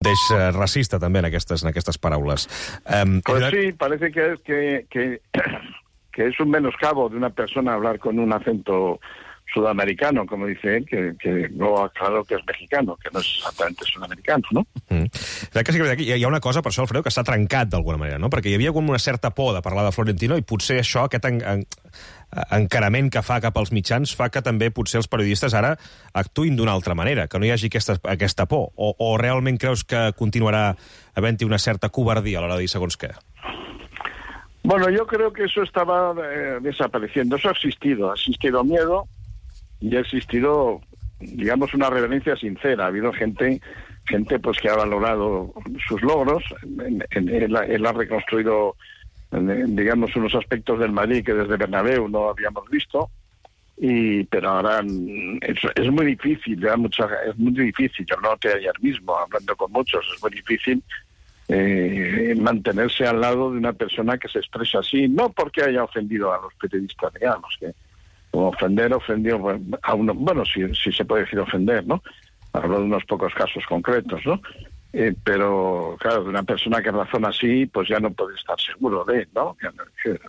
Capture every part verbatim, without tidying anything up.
deix uh, racista també en aquestes, en aquestes paraules. Um, pues era... sí, parece que, que, que, que es un menoscabo de una persona hablar con un acento sudamericano, como dice él, que, que luego aclaró que es mexicano, que no es exactamente sudamericano, no? Mm. Que sí que hi ha una cosa, per això, Alfredo, que s'ha trencat d'alguna manera, no? Perquè hi havia com una certa por de parlar de Florentino i potser això, aquest en, en, encarament que fa cap als mitjans, fa que també potser els periodistes ara actuïn d'una altra manera, que no hi hagi aquesta, aquesta por. O, o realment creus que continuarà havent-hi una certa covardia a l'hora de dir segons què? Bueno, yo creo que eso estaba eh, desapareciendo. Eso ha existido. Ha existido miedo y ha existido, digamos, una reverencia sincera. Ha habido gente gente pues que ha valorado sus logros. En, en, él, él ha reconstruido, en, digamos, unos aspectos del Madrid que desde Bernabéu no habíamos visto. Y pero ahora es, es muy difícil, ya mucha, es muy difícil. Yo lo noté ayer mismo, hablando con muchos, es muy difícil Eh, mantenerse al lado de una persona que se expresa así, no porque haya ofendido a los periodistas, digamos, que como ofender, ofendió a uno, bueno, si, si se puede decir ofender, ¿no? Hablo de unos pocos casos concretos, ¿no? Eh, pero, claro, de una persona que razona así, pues ya no puede estar seguro de él, ¿no? Que,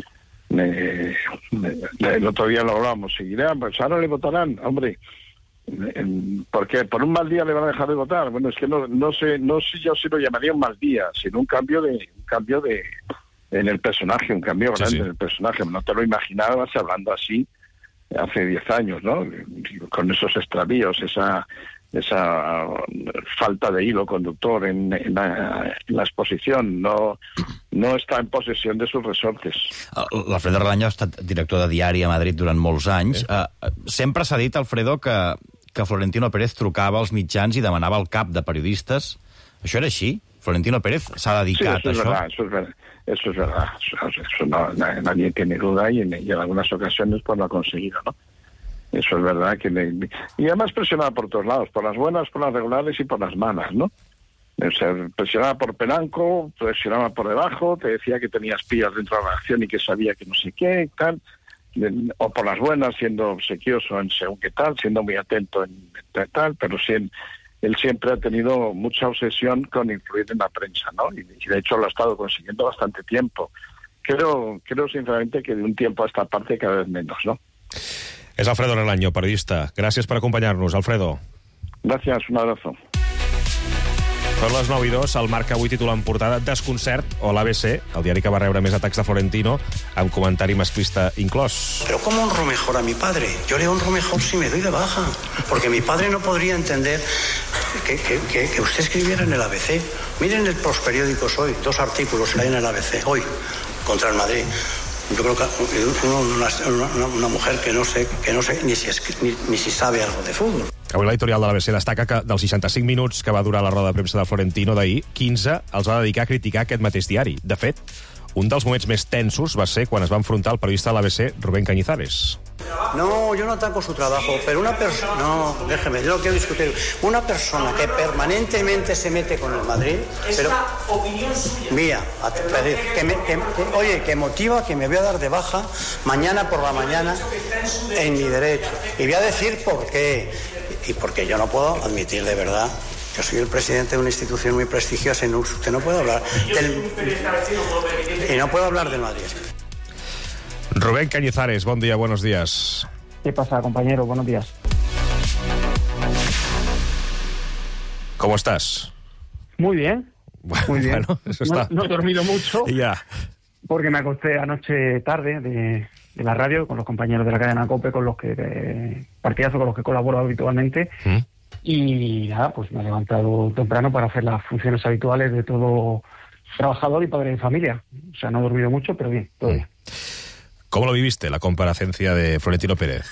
eh, el otro día lo hablamos, y dirán, pues ahora le votarán, hombre, porque por un mal día le van a dejar de votar. Bueno, es que no no sé no sé yo si lo llamaría un mal día, sino un cambio de un cambio de en el personaje, un cambio grande sí, sí. en el personaje. No te lo imaginabas hablando así hace diez años, ¿no? Con esos extravíos, esa esa falta de hilo conductor en, en, la, en la exposición, no no està en possessió de sus resortes. L'Alfredo Relaño ha estat director de diari a Madrid durant molts anys. Eh? Uh, sempre s'ha dit, Alfredo, que, que Florentino Pérez trucava als mitjans i demanava el cap de periodistes. Això era així? Florentino Pérez s'ha dedicat sí, eso a això? Verdad, eso es verdad, eso es verdad. Eso, eso no, nadie tiene duda y en, y en algunas ocasiones pues lo ha conseguido, ¿no? Eso es verdad. que le, Y además presionaba por todos lados, por las buenas, por las regulares y por las malas, ¿no? O sea, presionaba por Pelanco, presionaba por debajo, te decía que tenía espías dentro de la acción y que sabía que no sé qué, tal, o por las buenas, siendo obsequioso en según qué tal, siendo muy atento en, en tal, pero sí, él, él siempre ha tenido mucha obsesión con influir en la prensa, ¿no? Y, y de hecho lo ha estado consiguiendo bastante tiempo. Creo, creo sinceramente que de un tiempo a esta parte cada vez menos, ¿no? És Alfredo Relaño, periodista. Gràcies per acompanyar-nos, Alfredo. Gràcies, un abrazo. Són les nou i dos, el Marca avui titula en portada Desconcert, o l'A B C, el diari que va rebre més atacs de Florentino, amb comentari masclista inclòs. Pero ¿cómo honro mejor a mi padre? Yo le honro mejor si me doy de baja, porque mi padre no podría entender que, que, que, que usted escribiera en el A B C. Miren los periódicos hoy, dos artículos que hay en el A B C, hoy, contra el Madrid. Yo creo que una, una, una mujer que no sé, que no sé ni, si es, ni, ni si sabe algo de fútbol. Avui l'editorial de l'A B C destaca que dels seixanta-cinc minuts que va durar la roda de premsa de Florentino d'ahir, quinze els va dedicar a criticar aquest mateix diari. De fet, un dels moments més tensos va ser quan es va enfrontar el periodista de l'A B C, Rubén Cañizares. No, yo no ataco su trabajo, pero una persona... No, déjeme, yo no quiero discutir. Una persona que permanentemente se mete con el Madrid... Pero, esta opinión suya... Mía, que me, que, que, oye, que motiva que me voy a dar de baja mañana por la mañana en mi derecho. Y voy a decir por qué. Y porque yo no puedo admitir de verdad... Yo soy el presidente de una institución muy prestigiosa y no, usted no puede hablar del... Y no puedo hablar del Madrid. Rubén Cañizares, buen día, buenos días. ¿Qué pasa, compañero? Buenos días. ¿Cómo estás? Muy bien, muy bien. Bueno, eso está... no, no he dormido mucho ya. Porque me acosté anoche tarde de, de la radio con los compañeros de la cadena COPE, con los que eh, partidazo con los que colaboro habitualmente. ¿Mm? Y nada, pues me he levantado temprano para hacer las funciones habituales de todo trabajador y padre de familia. O sea, no he dormido mucho, pero bien, todo bien. ¿Cómo lo viviste, la comparecencia de Florentino Pérez?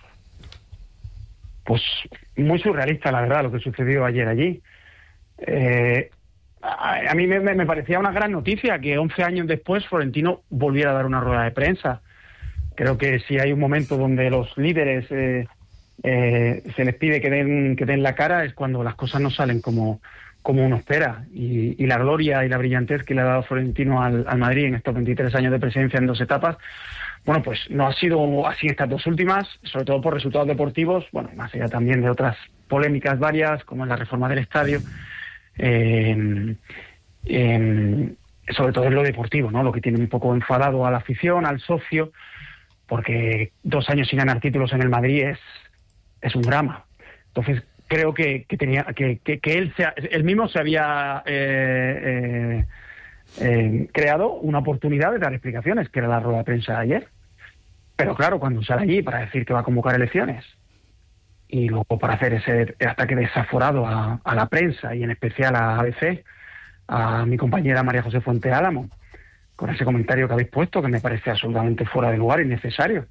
Pues muy surrealista, la verdad, lo que sucedió ayer allí. Eh, a, a mí me, me parecía una gran noticia que once años después Florentino volviera a dar una rueda de prensa. Creo que si hay un momento donde los líderes... Eh, Eh, se les pide que den que den la cara es cuando las cosas no salen como, como uno espera, y, y la gloria y la brillantez que le ha dado Florentino al, al Madrid en estos veintitrés años de presencia en dos etapas, bueno, pues no ha sido así estas dos últimas, sobre todo por resultados deportivos, bueno, más allá también de otras polémicas varias, como en la reforma del estadio. eh, eh, sobre todo en lo deportivo, ¿no? Lo que tiene un poco enfadado a la afición, al socio, porque dos años sin ganar títulos en el Madrid es, es un drama. Entonces creo que, que tenía que, que, que él, se, él mismo se había eh, eh, eh, creado una oportunidad de dar explicaciones, que era la rueda de prensa de ayer. Pero claro, cuando sale allí para decir que va a convocar elecciones y luego para hacer ese ataque desaforado a, a la prensa y en especial a A B C, a mi compañera María José Fuente Álamo, con ese comentario que habéis puesto, que me parece absolutamente fuera de lugar, innecesario.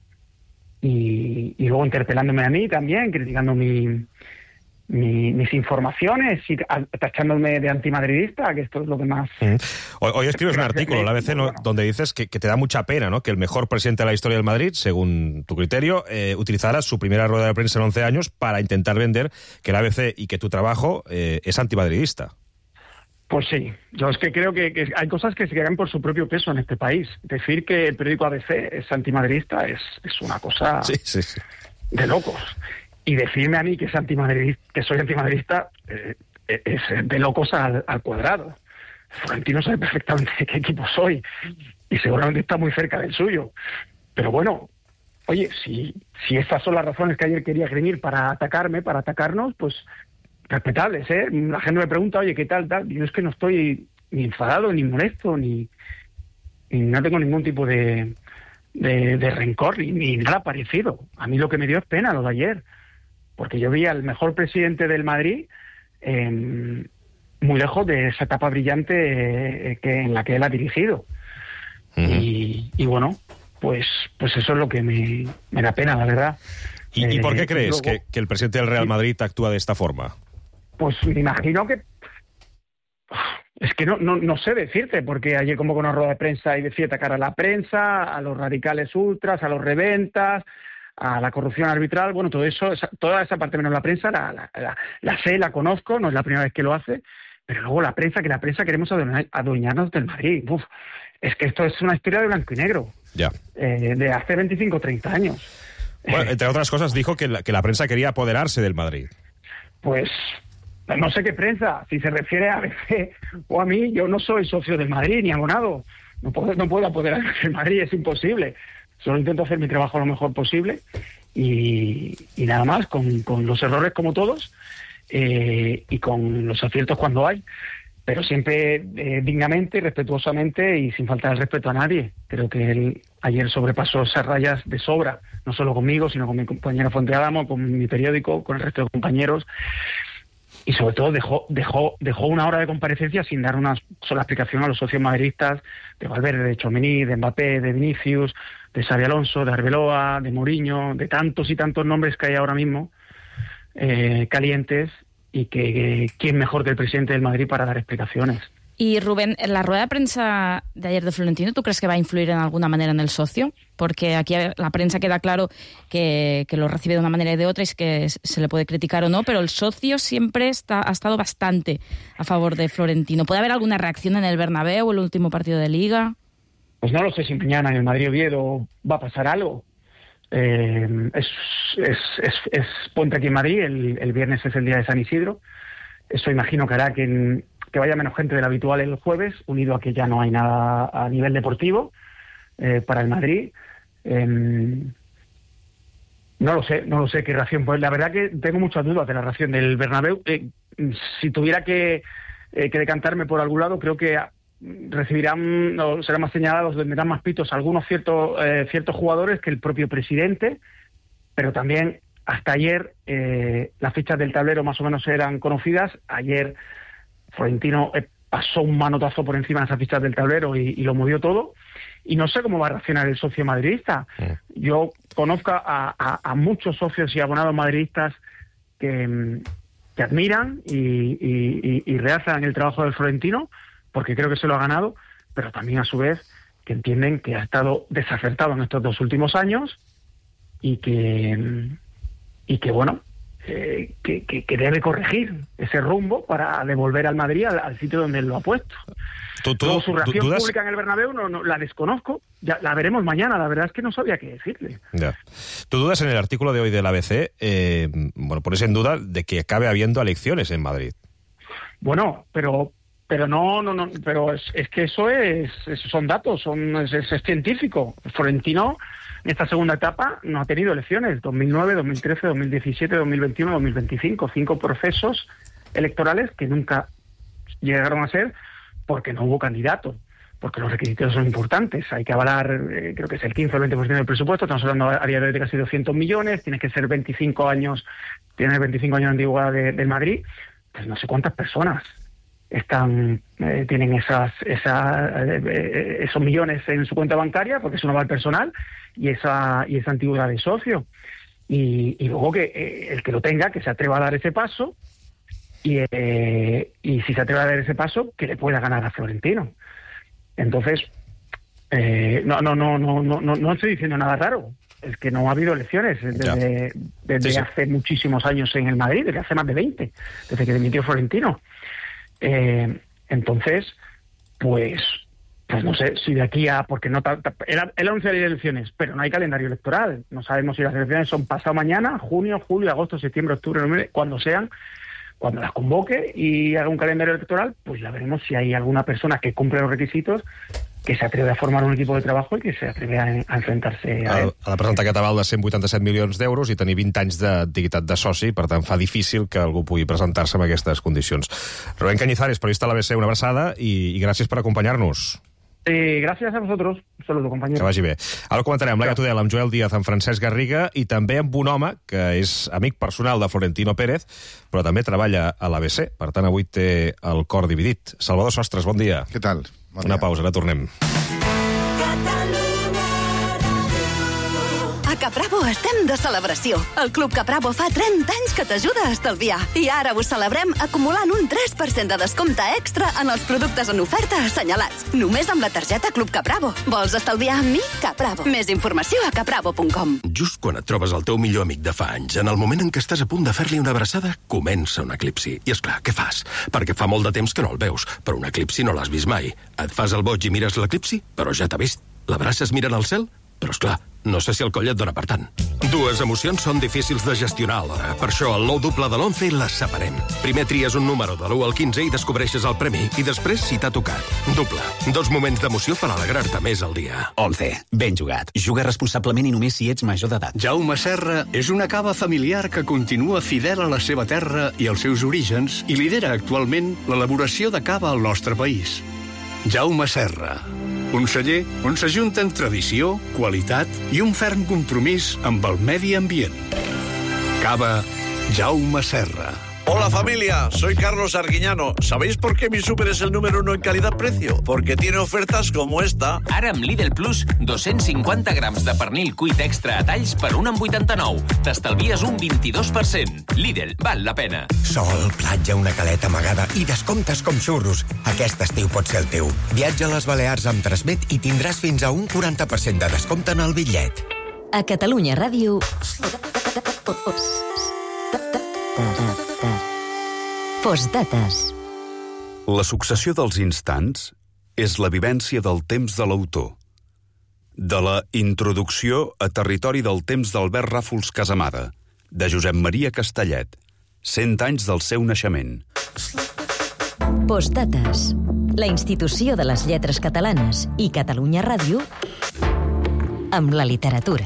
Y, y luego interpelándome a mí también, criticando mi, mi, mis informaciones y tachándome de antimadridista, que esto es lo que más... Mm. Hoy, hoy escribes un artículo en la A B C, ¿no?, bueno, donde dices que, que te da mucha pena, ¿no?, que el mejor presidente de la historia del Madrid, según tu criterio, eh, utilizara su primera rueda de prensa en once años para intentar vender que el A B C y que tu trabajo eh, es antimadridista. Pues sí, yo es que creo que, que hay cosas que se quedan por su propio peso en este país. Decir que el periódico A B C es antimadridista es, es una cosa sí, sí, sí. de locos. Y decirme a mí que es antimadridista, que soy antimadridista, eh, es de locos al, al cuadrado. Florentino sabe perfectamente de qué equipo soy y seguramente está muy cerca del suyo. Pero bueno, oye, si, si estas son las razones que ayer quería venir para atacarme, para atacarnos, pues... respetables, ¿eh? La gente me pregunta, oye, ¿qué tal, tal? Yo es que no estoy ni enfadado, ni molesto, ni, ni no tengo ningún tipo de, de, de rencor, ni, ni nada parecido. A mí lo que me dio es pena lo de ayer, porque yo vi al mejor presidente del Madrid eh, muy lejos de esa etapa brillante eh, que en la que él ha dirigido. Uh-huh. y, y bueno, pues, pues eso es lo que me, me da pena, la verdad. ¿Y, eh, ¿y por qué crees luego, que, que el presidente del Real Madrid actúa de esta forma? Pues me imagino que... Es que no, no, no sé decirte, porque ayer convocó una rueda de prensa y decía atacar a la prensa, a los radicales ultras, a los reventas, a la corrupción arbitral. Bueno, todo eso, esa, toda esa parte menos la prensa, la, la, la, la sé, la conozco, no es la primera vez que lo hace, pero luego la prensa, que la prensa queremos adueñarnos del Madrid. Uf, es que esto es una historia de blanco y negro, ya. eh, de hace veinticinco o treinta años. Bueno, entre otras cosas dijo que la, que la prensa quería apoderarse del Madrid. Pues... no sé qué prensa, si se refiere a A B C o a mí, yo no soy socio del Madrid ni abonado, no puedo, no puedo apoderarme del Madrid, es imposible. Solo intento hacer mi trabajo lo mejor posible y, y nada más, con, con los errores como todos eh, y con los aciertos cuando hay, pero siempre eh, dignamente, respetuosamente y sin faltar el respeto a nadie. Creo que él ayer sobrepasó esas rayas de sobra, no solo conmigo, sino con mi compañera Fuente Álamo, con mi periódico, con el resto de compañeros. Y sobre todo dejó dejó dejó una hora de comparecencia sin dar una sola explicación a los socios madridistas de Valverde, de Tchouaméni, de Mbappé, de Vinicius, de Xabi Alonso, de Arbeloa, de Mourinho, de tantos y tantos nombres que hay ahora mismo eh, calientes, y que, que quién mejor que el presidente del Madrid para dar explicaciones. Y Rubén, la rueda de prensa de ayer de Florentino, ¿tú crees que va a influir en alguna manera en el socio? Porque aquí la prensa queda claro que, que lo recibe de una manera y de otra y es que se le puede criticar o no, pero el socio siempre está, ha estado bastante a favor de Florentino. ¿Puede haber alguna reacción en el Bernabéu o el último partido de Liga? Pues no lo sé si mañana en el Madrid-Oviedo va a pasar algo. Eh, es, es, es, es Ponte aquí en Madrid, el, el viernes es el día de San Isidro. Eso imagino que hará que... En, que vaya menos gente de la habitual el jueves, unido a que ya no hay nada a nivel deportivo eh, para el Madrid. Eh, no lo sé, no lo sé qué reacción. Pues la verdad que tengo muchas dudas de la reacción del Bernabéu. Eh, si tuviera que, eh, que decantarme por algún lado, creo que recibirán, o serán más señalados, tendrán más pitos algunos ciertos, eh, ciertos jugadores que el propio presidente, pero también hasta ayer eh, las fichas del tablero más o menos eran conocidas. Ayer Florentino pasó un manotazo por encima de esas fichas del tablero y, y lo movió todo. Y no sé cómo va a reaccionar el socio madridista. Sí. Yo conozco a, a, a muchos socios y abonados madridistas que, que admiran y, y, y, y realzan el trabajo del Florentino, porque creo que se lo ha ganado, pero también a su vez que entienden que ha estado desacertado en estos dos últimos años y que, y que bueno... Eh, que, que, que debe corregir ese rumbo para devolver al Madrid al, al sitio donde él lo ha puesto. ¿Tú, tú, Luego, su reacción dudas... pública en el Bernabéu no, no, la desconozco, ya la veremos mañana. La verdad es que no sabía qué decirle. Ya. Tú dudas en el artículo de hoy del A B C, eh, bueno, pones en duda de que acabe habiendo elecciones en Madrid. Bueno, pero pero no, no, no, pero es, es que eso es, es son datos, son es, es, es científico. Florentino en esta segunda etapa no ha tenido elecciones, dos mil nueve, dos mil trece, dos mil diecisiete, dos mil veintiuno, dos mil veinticinco, cinco procesos electorales que nunca llegaron a ser porque no hubo candidato, porque los requisitos son importantes. Hay que avalar, eh, creo que es el quince o el veinte por ciento del presupuesto, estamos hablando a día de hoy de casi doscientos millones, tienes que ser veinticinco años, tienes veinticinco años de antigüedad de, del Madrid, pues no sé cuántas personas están eh, tienen esas, esa, eh, esos millones en su cuenta bancaria, porque eso no va al personal, y esa y esa antigüedad de socio. Y, y luego que eh, el que lo tenga, que se atreva a dar ese paso, y, eh, y si se atreve a dar ese paso, que le pueda ganar a Florentino. Entonces, eh, no, no, no, no, no, no, no estoy diciendo nada raro. Es que no ha habido elecciones desde, desde sí, sí. hace muchísimos años en el Madrid, desde hace más de veinte, desde que dimitió Florentino. Eh, entonces, pues, pues no sé si de aquí a, porque no era el anuncio de elecciones, pero no hay calendario electoral. No sabemos si las elecciones son pasado mañana, junio, julio, agosto, septiembre, octubre, noviembre, cuando sean, cuando las convoque y haga un calendario electoral, pues ya veremos si hay alguna persona que cumple los requisitos, que s'atreve a formar un equip de treball i que s'atreve a, a enfrentar-se a ell. Ha de presentar aquest aval de cent vuitanta-set milions d'euros i tenir vint anys d'antiguitat de soci, per tant fa difícil que algú pugui presentar-se en aquestes condicions. Rubén Cañizares, periodista de l'A B C, una abraçada i, i gràcies per acompanyar-nos. Eh, gràcies a vosaltres. Un saludo, compañero. Que vagi bé. Ara comentarem amb Laia Tudel, amb Joel Díaz, amb Francesc Garriga i també amb un home que és amic personal de Florentino Pérez, però també treballa a l'A B C. Per tant, avui té el cor dividit. Salvador Sostres, bon dia. Què tal? Bon Una dia. pausa, ara tornem. A Capravo estem de celebració. El Club Capravo fa trenta anys que t'ajuda a estalviar. I ara ho celebrem acumulant un tres per cent de descompte extra en els productes en oferta assenyalats. Només amb la targeta Club Capravo. Vols estalviar amb mi? Capravo. Més informació a capravo punt com. Just quan et trobes el teu millor amic de fa anys, en el moment en què estàs a punt de fer-li una abraçada, comença un eclipsi. I és clar, què fas? Perquè fa molt de temps que no el veus, però un eclipsi no l'has vist mai. Et fas el boig i mires l'eclipsi, però ja t'ha vist. L'abraces mirant al cel? Però, esclar, no sé si el coll et dona per tant. Dues emocions són difícils de gestionar alhora. Per això, el nou doble de l'once les separem. Primer tries un número de l'u al quinze i descobreixes el premi, i després si t'ha tocat. Doble. Dos moments d'emoció per alegrar-te més al dia. once. Ben jugat. Juga responsablement i només si ets major d'edat. Jaume Serra és una cava familiar que continua fidel a la seva terra i als seus orígens i lidera actualment l'elaboració de cava al nostre país. Jaume Serra, un celler on s'ajunten tradició, qualitat i un ferm compromís amb el medi ambient. Cava Jaume Serra. Hola familia, soy Carlos Arguiñano. ¿Sabéis por qué mi súper es el número uno en calidad-precio? Porque tiene ofertas como esta. Ara amb Lidl Plus, dos-cents cinquanta grams de pernil cuit extra a talls per un amb vuitanta-nou. T'estalvies un vint-i-dos per cent. Lidl, val la pena. Sol, platja, una caleta amagada i descomptes com xurros. Aquest estiu pot ser el teu. Viatja a les Balears amb Transmet i tindràs fins a un quaranta per cent de descompte en el bitllet. A Catalunya Ràdio... Postdates. La successió dels instants és la vivència del temps de l'autor. De la introducció a territori del temps d'Albert Ràfols Casamada, de Josep Maria Castellet, cent anys del seu naixement. Postdates. La institució de les lletres catalanes i Catalunya Ràdio amb la literatura.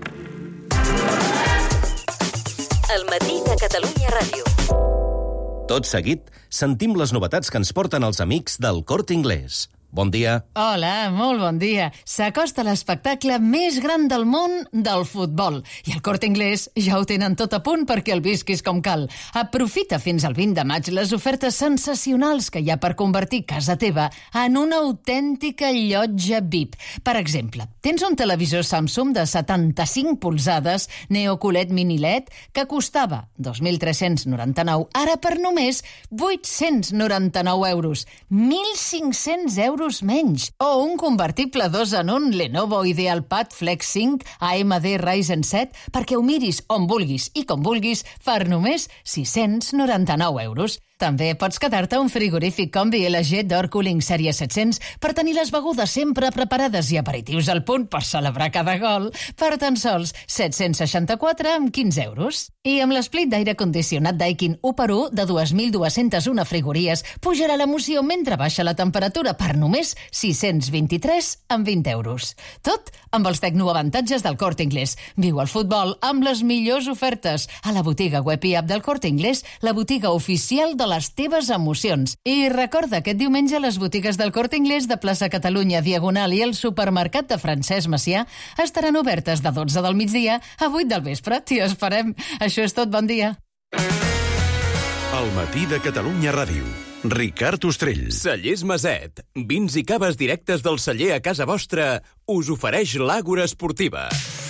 El matí de Catalunya Ràdio. Tot seguit, sentim les novetats que ens porten els amics del Corte Inglés. Bon dia. Hola, molt bon dia. S'acosta l'espectacle més gran del món del futbol. I el Corte Inglés ja ho tenen tot a punt perquè el visquis com cal. Aprofita fins al vint de maig les ofertes sensacionals que hi ha per convertir casa teva en una autèntica llotja V I P. Per exemple, tens un televisor Samsung de setanta-cinc polzades Neo Q L E D Mini L E D que costava dos mil tres-cents noranta-nou, ara per només vuit-cents noranta-nou euros. mil cinc-cents euros menys. O un convertible dos en un Lenovo IdealPad Flex cinc A M D Ryzen set perquè ho miris on vulguis i com vulguis per només sis-cents noranta-nou euros. També pots quedar-te un frigorífic combi L G Door Cooling Sèrie set-cents per tenir les begudes sempre preparades i aperitius al punt per celebrar cada gol per tan sols set-cents seixanta-quatre amb quinze euros. I amb l'esplit d'aire condicionat Daikin u per u de dos mil dos-cents u frigories pujarà l'emoció mentre baixa la temperatura per només sis-cents vint-i-tres amb vint euros. Tot amb els tecnoavantatges del Corte Inglés. Viu el futbol amb les millors ofertes a la botiga web i app del Corte Inglés, la botiga oficial de les teves emocions. I recorda, aquest diumenge les botigues del Corte Inglés de plaça Catalunya Diagonal i el supermercat de Francesc Macià estaran obertes de dotze del migdia a vuit del vespre. T'hi esperem. Això és tot, bon dia. El matí de Catalunya Ràdio. Ricard Ostrell. Cellers Maset. Vins i caves directes del celler a casa vostra us ofereix l'Àgora Esportiva.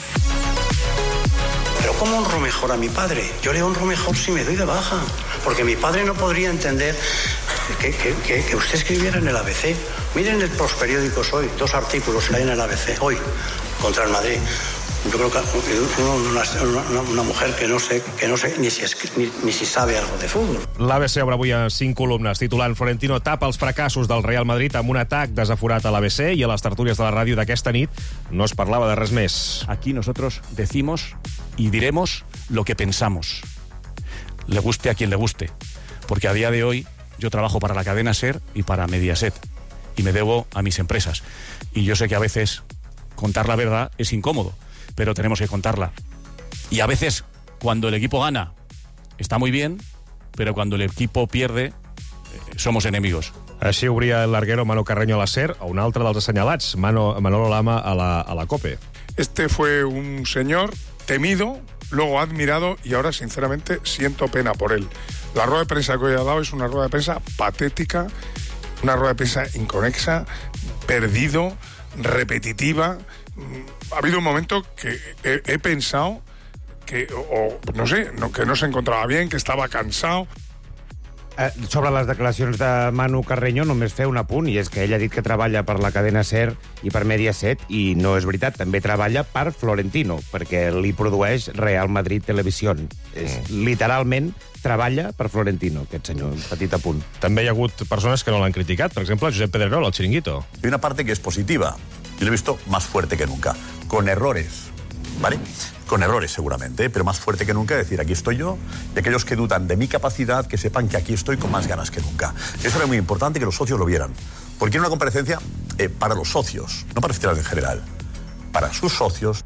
Pero ¿cómo honro mejor a mi padre? Yo le honro mejor si me doy de baja. Porque mi padre no podría entender que, que, que, que usted escribiera en el A B C. Miren el posperiódicos hoy, dos artículos que hay en el A B C hoy contra el Madrid. Yo creo que una, una, una mujer que no sé, que no sé ni, si es, ni, ni si sabe algo de fútbol. L'A B C obre avui a cinc columnes, titulant Florentino tapa els fracassos del Real Madrid amb un atac desaforat a l'A B C, i a les tertúlies de la ràdio d'aquesta nit no es parlava de res més. Aquí nosotros decimos y diremos lo que pensamos. Le guste a quien le guste. Porque a día de hoy yo trabajo para la cadena SER y para Mediaset. Y me debo a mis empresas. Y yo sé que a veces contar la verdad es incómodo, pero tenemos que contarla. Y a veces, cuando el equipo gana, está muy bien, pero cuando el equipo pierde, eh, somos enemigos. Així obria el larguero Manu Carreño a la SER, a un altre dels assenyalats, Mano, Manolo Lama, a la, a la COPE. Este fue un señor temido, luego admirado, y ahora, sinceramente, siento pena por él. La rueda de prensa que hoy ha dado es una rueda de prensa patética, una rueda de prensa inconexa, perdido, repetitiva. Ha habido un momento que he, he pensado que, o no sé, no, que no se encontraba bien, que estaba cansado. Eh, sobre les declaracions de Manu Carreño només fer un apunt, i és que ell ha dit que treballa per la cadena SER i per Mediaset, i no és veritat, també treballa per Florentino, perquè li produeix Real Madrid Televisión. És, literalment treballa per Florentino, aquest senyor, un petit apunt. També hi ha hagut persones que no l'han criticat, per exemple, Josep Pedrerol, el Chiringuito. Hay una parte que es positiva. Yo lo he visto más fuerte que nunca, con errores, ¿vale? Con errores seguramente, pero más fuerte que nunca, decir, aquí estoy yo, y aquellos que dudan de mi capacidad, que sepan que aquí estoy con más ganas que nunca. Eso era muy importante que los socios lo vieran, porque era una comparecencia eh, para los socios, no para aficionados en general, para sus socios.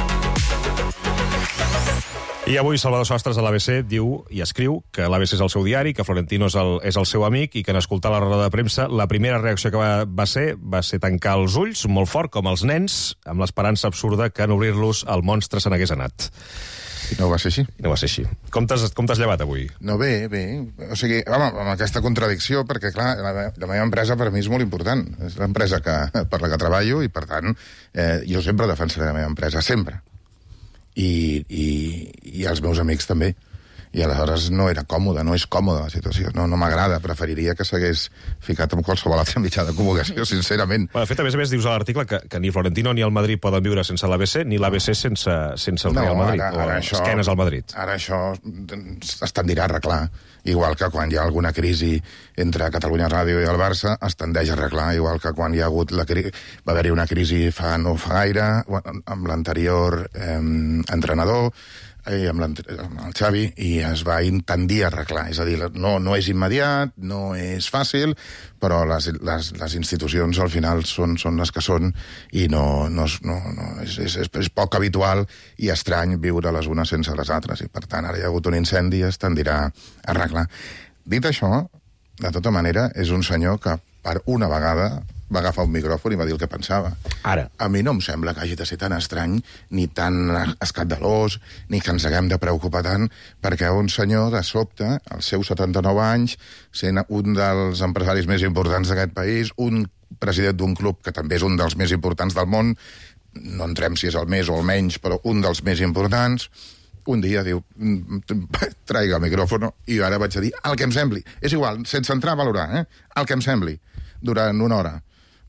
I avui Salvador Sostres a l'A B C diu i escriu que l'A B C és el seu diari, que Florentino és el, és el seu amic, i que en escoltar la roda de premsa la primera reacció que va, va ser va ser tancar els ulls molt fort, com els nens, amb l'esperança absurda que en obrir-los el monstre se n'hagués anat. I no va ser així. No va ser així. Com t'has llevat avui? No, bé, bé. O sigui, home, amb aquesta contradicció, perquè, clar, la, la meva empresa per mi és molt important. És l'empresa que, per la que treballo, i, per tant, eh, jo sempre defensaré la meva empresa, sempre. I, i, i els meus amics també. I aleshores no era còmode, no és còmoda la situació. No, no m'agrada, preferiria que s'hagués ficat amb qualsevol altre mitjà de comunicació, sincerament. Bueno, de fet, a més a més, dius a l'article que, que ni Florentino ni el Madrid poden viure sense l'A B C, ni l'A B C sense, sense el no, Real Madrid, ara, ara o això, esquenes al Madrid. Ara això es tendirà a arreglar. Igual que quan hi ha alguna crisi entre Catalunya Ràdio i el Barça, es tendeix a arreglar. Igual que quan hi ha hagut la cri... va haver-hi una crisi fa no fa gaire, amb l'anterior eh, entrenador, eh, amb, amb el Xavi, i es va tendir a arreglar. És a dir, no, no és immediat, no és fàcil, però les, les, les institucions al final són, són les que són, i no, no, no, no és, és, és poc habitual i estrany viure les unes sense les altres, i per tant ara hi ha hagut un incendi i es tendirà a arreglar. Dit això, de tota manera, és un senyor que per una vegada va agafar un micròfon i va dir el que pensava. Ara. A mi no em sembla que hagi de ser tan estrany, ni tan escandalós, ni que ens haguem de preocupar tant, perquè un senyor, de sobte, als seus setanta-nou anys, sent un dels empresaris més importants d'aquest país, un president d'un club que també és un dels més importants del món, no entrem si és el més o el menys, però un dels més importants, un dia diu, traiga el micròfon, i ara vaig a dir el que em sembli. És igual, sense entrar a valorar, eh? El que em sembli, durant una hora.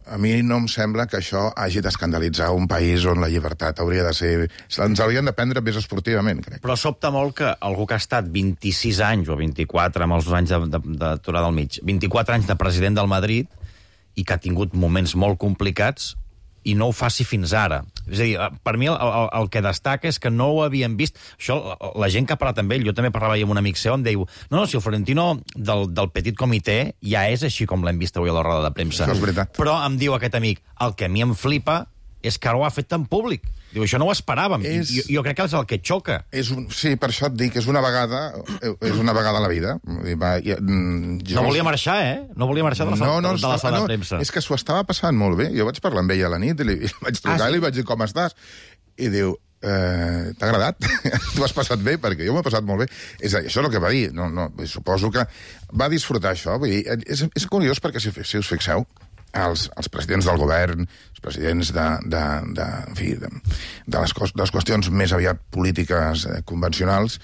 a mi no em sembla que això hagi d'escandalitzar un país on la llibertat hauria de ser... Ens haurien de prendre més esportivament, crec. Però sobta molt que algú que ha estat vint-i-sis anys o vint-i-quatre, amb els anys d'aturada al mig, vint-i-quatre anys de president del Madrid i que ha tingut moments molt complicats i no ho faci fins ara. És a dir, per mi el, el, el que destaca és que no ho havien vist. Això, la gent que ha parlat amb ell, jo també parlava amb un amic seu, em diu, no, no, si el Florentino del, del petit comitè ja és així com l'hem vist avui a la roda de premsa. Això és veritat. Però em diu aquest amic, el que a mi em flipa és que ara ho ha fet tan públic. Diu, això no ho esperàvem. És... Jo, jo crec que és el que xoca. És un... Sí, per això et dic, és una vegada és una vegada a la vida. Va, jo... No volia marxar, eh? No volia marxar de la, no, no, de la sala no, de premsa. És que s'ho estava passant molt bé. Jo vaig parlar amb ella a la nit i li, i vaig trucar ah, sí? i li vaig dir, com estàs? I diu, eh, t'ha agradat? Tu has passat bé? Perquè jo m'ho he passat molt bé. És a dir, això és el que va dir. No, no, suposo que va disfrutar això. Vull dir, és, és curiós perquè, si, si us fixeu, els, els presidents del govern, els presidents de, de, de, en fi, de, de, les, de les qüestions més aviat polítiques eh, convencionals,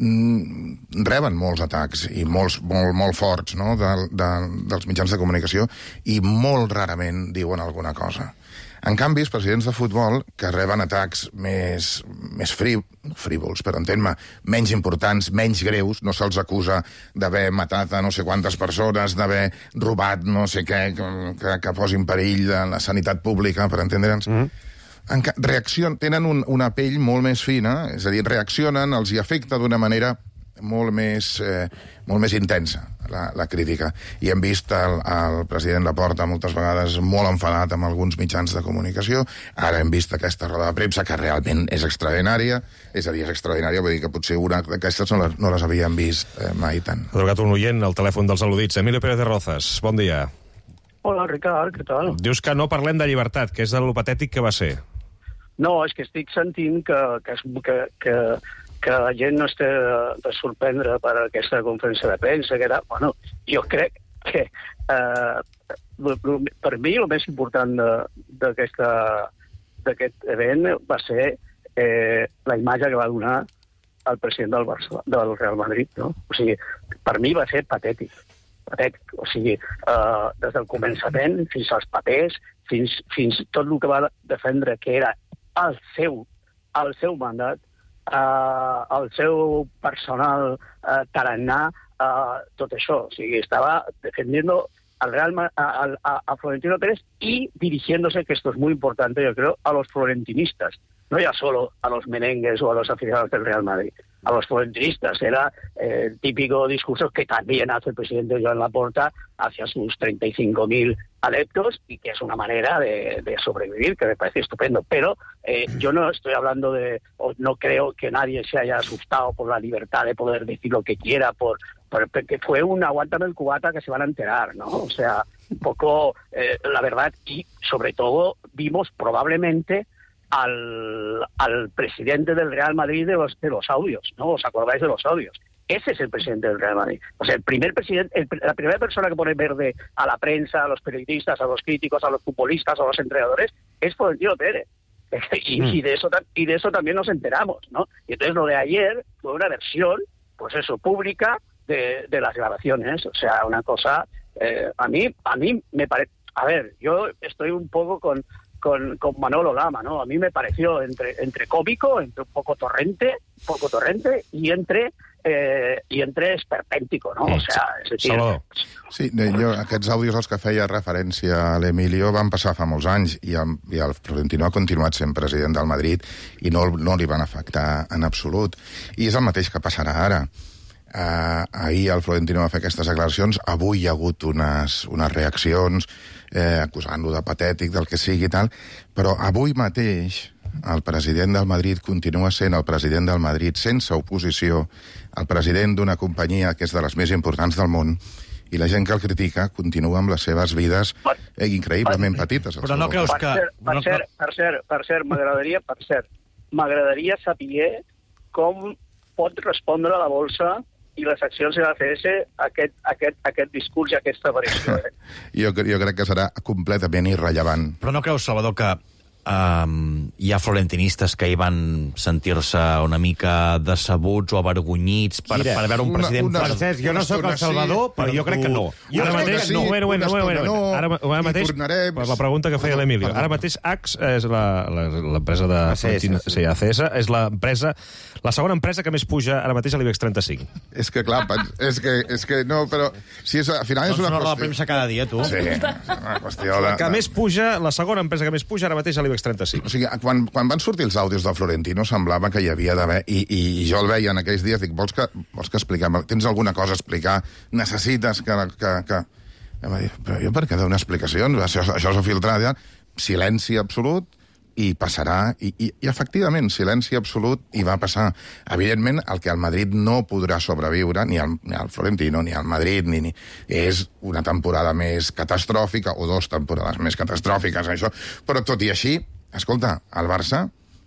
mm, reben molts atacs, i molts, molt, molt forts, no?, de, de, dels mitjans de comunicació, i molt rarament diuen alguna cosa. En canvi, els presidents de futbol, que reben atacs més, més frí, frívols, però entén-me, menys importants, menys greus, no se'ls acusa d'haver matat a no sé quantes persones, d'haver robat no sé què, que, que posi en perill la sanitat pública, per entendre'ns. Mm-hmm. Reaccion, tenen un, una pell molt més fina, és a dir, reaccionen, els hi afecta d'una manera molt més, eh, molt més intensa, la, la crítica. I hem vist el, el president Laporta moltes vegades molt enfadat amb alguns mitjans de comunicació. Ara hem vist aquesta roda de premsa, que realment és extraordinària. És a dir, és extraordinària, vull dir que potser una d'aquestes no les, no les havíem vist eh, mai tant. Ha trucat un oient al telèfon dels al·ludits. Emilio Pérez de Rozas, bon dia. Hola, Ricard, què tal? Dius que no parlem de llibertat, que és de lo patètic que va ser. No, és que estic sentint que, que, que, que, que la gent no es té de, de sorprendre per aquesta conferència de premsa, que era, bueno, jo crec que eh, per mi el més important d'aquest event va ser eh, la imatge que va donar el president del, Barça, del Real Madrid, no? O sigui, per mi va ser patètic. patètic. O sigui, eh, des del començament fins als papers, fins, fins tot el que va defendre que era el seu, el seu mandat, Uh, el seu personal uh, tarannà, uh, tot això. O sigui, estava defendiendo al Real a, a, a Florentino Pérez y dirigiéndose, que esto es muy importante, yo creo, a los florentinistas. No ya solo a los merengues o a los aficionados del Real Madrid, a los florentinistas. Era eh, el típico discurso que también hace el presidente Joan Laporta hacia sus treinta y cinco mil adeptos, y que es una manera de, de sobrevivir, que me parece estupendo. Pero eh, yo no estoy hablando de, o no creo que nadie se haya asustado por la libertad de poder decir lo que quiera, por, por que fue un aguántame el cubata que se van a enterar, ¿no? O sea, un poco, eh, la verdad, y sobre todo vimos probablemente Al, al presidente del Real Madrid de los, de los audios, ¿no? ¿Os acordáis de los audios? Ese es el presidente del Real Madrid. O sea, el primer presidente, el, la primera persona que pone verde a la prensa, a los periodistas, a los críticos, a los futbolistas, a los entrenadores, es Florentino Pérez. Y, mm. y, de eso, y de eso también nos enteramos, ¿no? Y entonces lo de ayer fue una versión, pues eso, pública de, de las grabaciones. O sea, una cosa... Eh, a mí, a mí me parece... A ver, yo estoy un poco con... Con, con Manolo Lama, ¿no? A mí me pareció entre, entre cómico, entre un poco torrente, un poco torrente, y entre, eh, y entre esperpèntico, ¿no? O sea, és a dir... Salvador. Sí, jo, aquests àudios als que feia referència a l'Emilio van passar fa molts anys, i el, i el Florentino ha continuat sent president del Madrid, i no, no li van afectar en absolut. I és el mateix que passarà ara. Uh, ahir el Florentino va fer aquestes declaracions, avui hi ha hagut unes, unes reaccions eh, acusant-lo de patètic, del que sigui i tal, però avui mateix el president del Madrid continua sent el president del Madrid sense oposició, el president d'una companyia que és de les més importants del món, i la gent que el critica continua amb les seves vides eh, increïblement petites. Però no creus que... Per cert, per cert, per cert, m'agradaria, per cert, m'agradaria saber com pot respondre la borsa i les accions de l'A C S aquest, aquest, aquest discurs i aquesta aparició. Eh? jo, jo crec que serà completament irrellevant. Però no creus, Salvador, que Um, hi ha florentinistes que hi van sentir-se una mica decebuts o avergonyits per, Mira, per veure un president... Una, una, Francesc, jo no sóc el Salvador, però jo crec que no. Jo ara mateix, sí, no, bueno, bueno, bueno, bueno, no, ara, ara mateix, la pregunta que feia l'Emilio. Ara mateix Ax és l'empresa de Florentino, sí, A C S, és l'empresa, la segona empresa que més puja ara mateix a l'IBEX trenta-cinc. És que, clar, és que, és que no, però si és, al final és una qüestió... qüestió... la premsa cada dia, tu. Sí, una qüestió de... La que més puja, la segona empresa que més puja ara mateix a l'IBEX trenta-cinc. O sigui, quan, quan van sortir els àudios del Florentino semblava que hi havia d'haver... I, i jo el veia en aquells dies, dic, vols que, vols que expliquem? Tens alguna cosa a explicar? Necessites que... que, que... Em va dir, però jo per què dono explicacions? Això, això s'ha filtrat ja. Silenci absolut, i passarà, i, i, i efectivament, silenci absolut, i va passar. Evidentment, el que el Madrid no podrà sobreviure, ni el, ni el Florentino, ni el Madrid, ni, ni és una temporada més catastròfica, o dos temporades més catastròfiques, això. Però tot i així, escolta, el Barça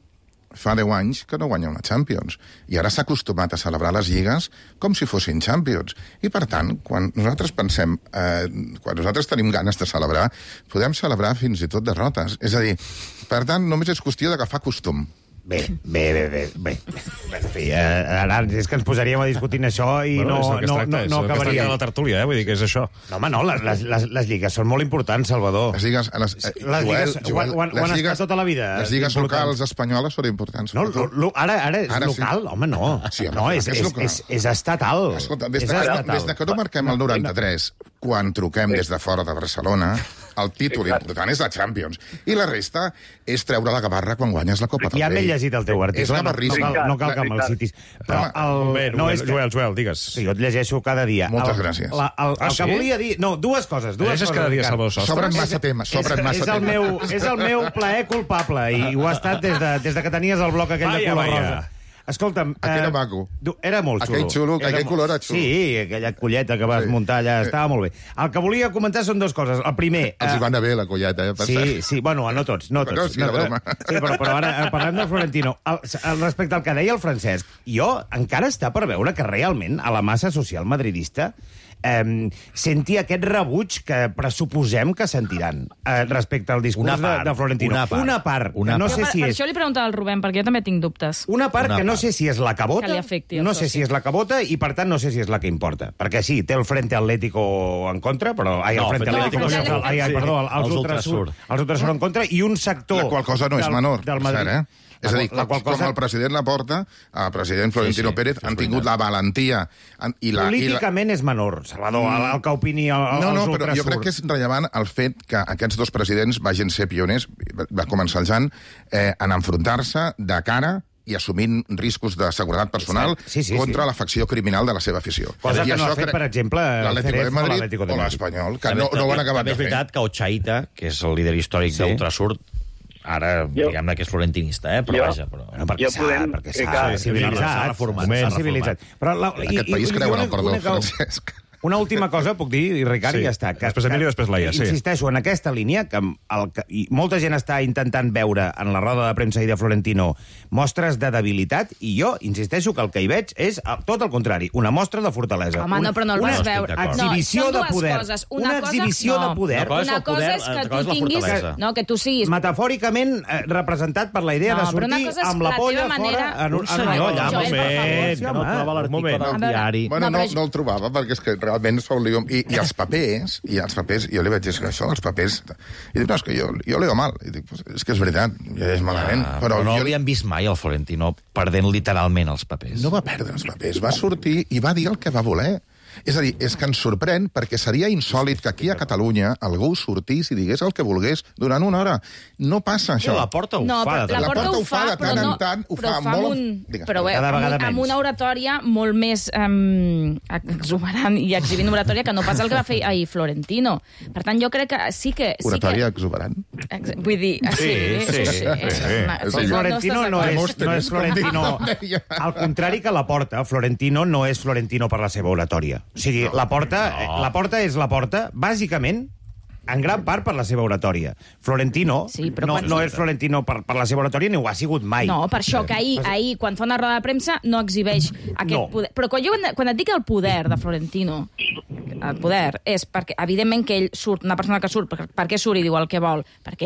fa deu anys que no guanya una Champions, i ara s'ha acostumat a celebrar les lligues com si fossin Champions. I, per tant, quan nosaltres pensem, eh, quan nosaltres tenim ganes de celebrar, podem celebrar fins i tot derrotes. És a dir, per tant, només és qüestió d'agafar costum. Bé, bé, bé, bé, bé. En fi, eh, ara és que ens posaríem a discutir això i bueno, no, no, no, no, no acabaríem. la tertúlia, eh? Vull dir que és això. No, home, no, les, les, les lligues són molt importants, Salvador. Les lligues... Les, eh, les lligues Joel, ho, ho, ho han estat tota la vida. Les lligues locals espanyoles són importants. No, lo, lo, ara, ara és ara local, sí. Home, no. Sí, home, no, és, és, és, és, és estatal. Escolta, des, de, és estatal. des de que no marquem el noranta-tres, quan truquem des de fora de Barcelona, el títol important és la Champions. I la resta és treure la gavarra quan guanyes la Copa del Rei. Ja m'he llegit el teu article. És gavarríssim. No, no, cal, no cal que me'l citis. Però el... Bé, no, Joel, és que... Joel, Joel, digues. Sí, jo et llegeixo cada dia. Moltes el, gràcies. La, el, Ah, el que sí? volia dir... No, dues coses. Dues Llegeixes coses, cada dia, Ricard. Salvador Sostres? Sobren massa temes, sobren és, massa és el temes. meu, és el meu plaer culpable, i ho ha estat des de, des de que tenies el bloc aquell Vaya, de color vaya. rosa. Escolta'm... Aquell era eh, maco. du- Era molt xulo. Aquell xulo, Era aquell mo- color era xulo. Sí, aquella colleta que vas Sí. muntar allà, estava molt bé. El que volia comentar són dues coses. El primer... Els eh, hi va anar bé la colleta, eh? per Sí, cert. sí, bueno, no tots, no Bueno, tots. sí, no, de broma. sí, però, però ara eh, parlem del Florentino. El, el, respecte al que deia el Francesc, jo encara està per veure que realment a la massa social madridista eh, senti aquest rebuig que pressuposem que sentiran eh, respecte al discurs Una part, de, de Florentino. una part. Una part, Una que no part. sé per, si per és... això li preguntava al Rubén, perquè jo també tinc dubtes. Una part Una que no part. sé si és la que vota, Que li afecti el no sé soci. si és la que vota, i per tant no sé si és la que importa. Perquè sí, té el Frente Atlético en contra, però... Ai, el No, Frente Frente Atlético... Atlético ai, ai, sí. perdó, el- els Els Ultrasur. Ultrasur. Els Ultrasur en contra, i un sector... La qual cosa no és del, menor, del per Madrid. cert, eh? És a dir, la qual com cosa... el president Laporta, el president Florentino Sí, sí, Pérez és han tingut veritat. la valentia en- i la... i la... Políticament és menor, Salvador, el, el que opini el, No, no, els però jo Ultrasur. crec que és rellevant el fet que aquests dos presidents vagin ser pioners, va començar el Jan, eh, en enfrontar-se de cara i assumint riscos de seguretat personal Sí, sí, contra sí. la facció criminal de la seva afició. Cosa I que no això ha fet, crec- per exemple, l'Atlético Jerez de o Madrid l'Atlético de o Madrid. l'Espanyol, que no, no ho han acabat També de és fer. veritat que Ochaita, que és el líder històric Sí. sí. d'Ultrasur, ara, Jo- diguem-ne que és florentinista, eh? però Jo- vaja, però... Bueno, perquè Jo s'ha podem- perquè que s'ha cal- civilitzat, s'ha reformat, s'ha s'ha civilitzat. Però la, En aquest país creuen el perdó, única, Francesc. una última cosa, puc dir, i Ricard, Sí. i ja està. Que, Després Emilio, després Laia, sí. Insisteixo en aquesta línia, que, el, que i molta gent està intentant veure en la roda de premsa i de Florentino mostres de debilitat, i jo insisteixo que el que hi veig és eh, tot el contrari, una mostra de fortalesa. Home, no, però no el una vas veure. exhibició no, són de dues poder. Coses. Una, Una cosa- exhibició no. de poder. Una cosa és Una el cosa poder, és que l'altra tu cosa és la tinguis... fortalesa. No, que tu siguis... Metafòricament eh, representat per la idea No, de però una sortir cosa és amb la la polla teva manera- fora... En Un senyor allà, Joel, un per moment, favor. que no home, troba un l'article moment. del A veure, diari. Bueno, No, no, però- no el trobava, perquè és que realment es fa un lío. I, i els papers, i els papers, jo li vaig dir això, els papers... I dic, no, és que jo, jo leo mal. I dic, pues, és que és veritat, llegeix malament. Ah, però però no jo... havíem vist mai el Florentino perdent literalment els papers. No va perdre els papers, va sortir i va dir el que va voler. És a dir, és que ens sorprèn perquè seria insòlid que aquí a Catalunya algú sortís i digués el que volgués durant una hora. No passa això. La Porta ho No, fa. però la, La porta, Porta ho ho fa fa, de però tant en no, tant, ho però fa fa molt- amb, un, Digues. però, bé, Cada amb, vegada un, amb menys. una oratòria molt més um, exuberant i exhibint oratòria que no pas el que va fer ahir Florentino. Per tant, jo crec que sí que... Sí Oratòria que, exuberant. ex- vull dir, sí, sí, sí. sí, sí. Una- Sí. no- Florentino no, no és, estàs no és Florentino... deia. Al contrari que la Porta, Florentino no és Florentino per la seva oratòria. O sigui, la Porta, no. la Porta és la Porta, bàsicament, en gran part per la seva oratòria. Florentino Sí, però no, quan- no és Florentino per, per la seva oratòria ni ho ha sigut mai. No, per això que ahir, ahir quan fa una roda de premsa, no exhibeix aquest No. poder. Però quan, jo, quan et dic el poder de Florentino, el poder és perquè, evidentment, que ell surt, una persona que surt, per, per què surt i diu el que vol? Perquè ell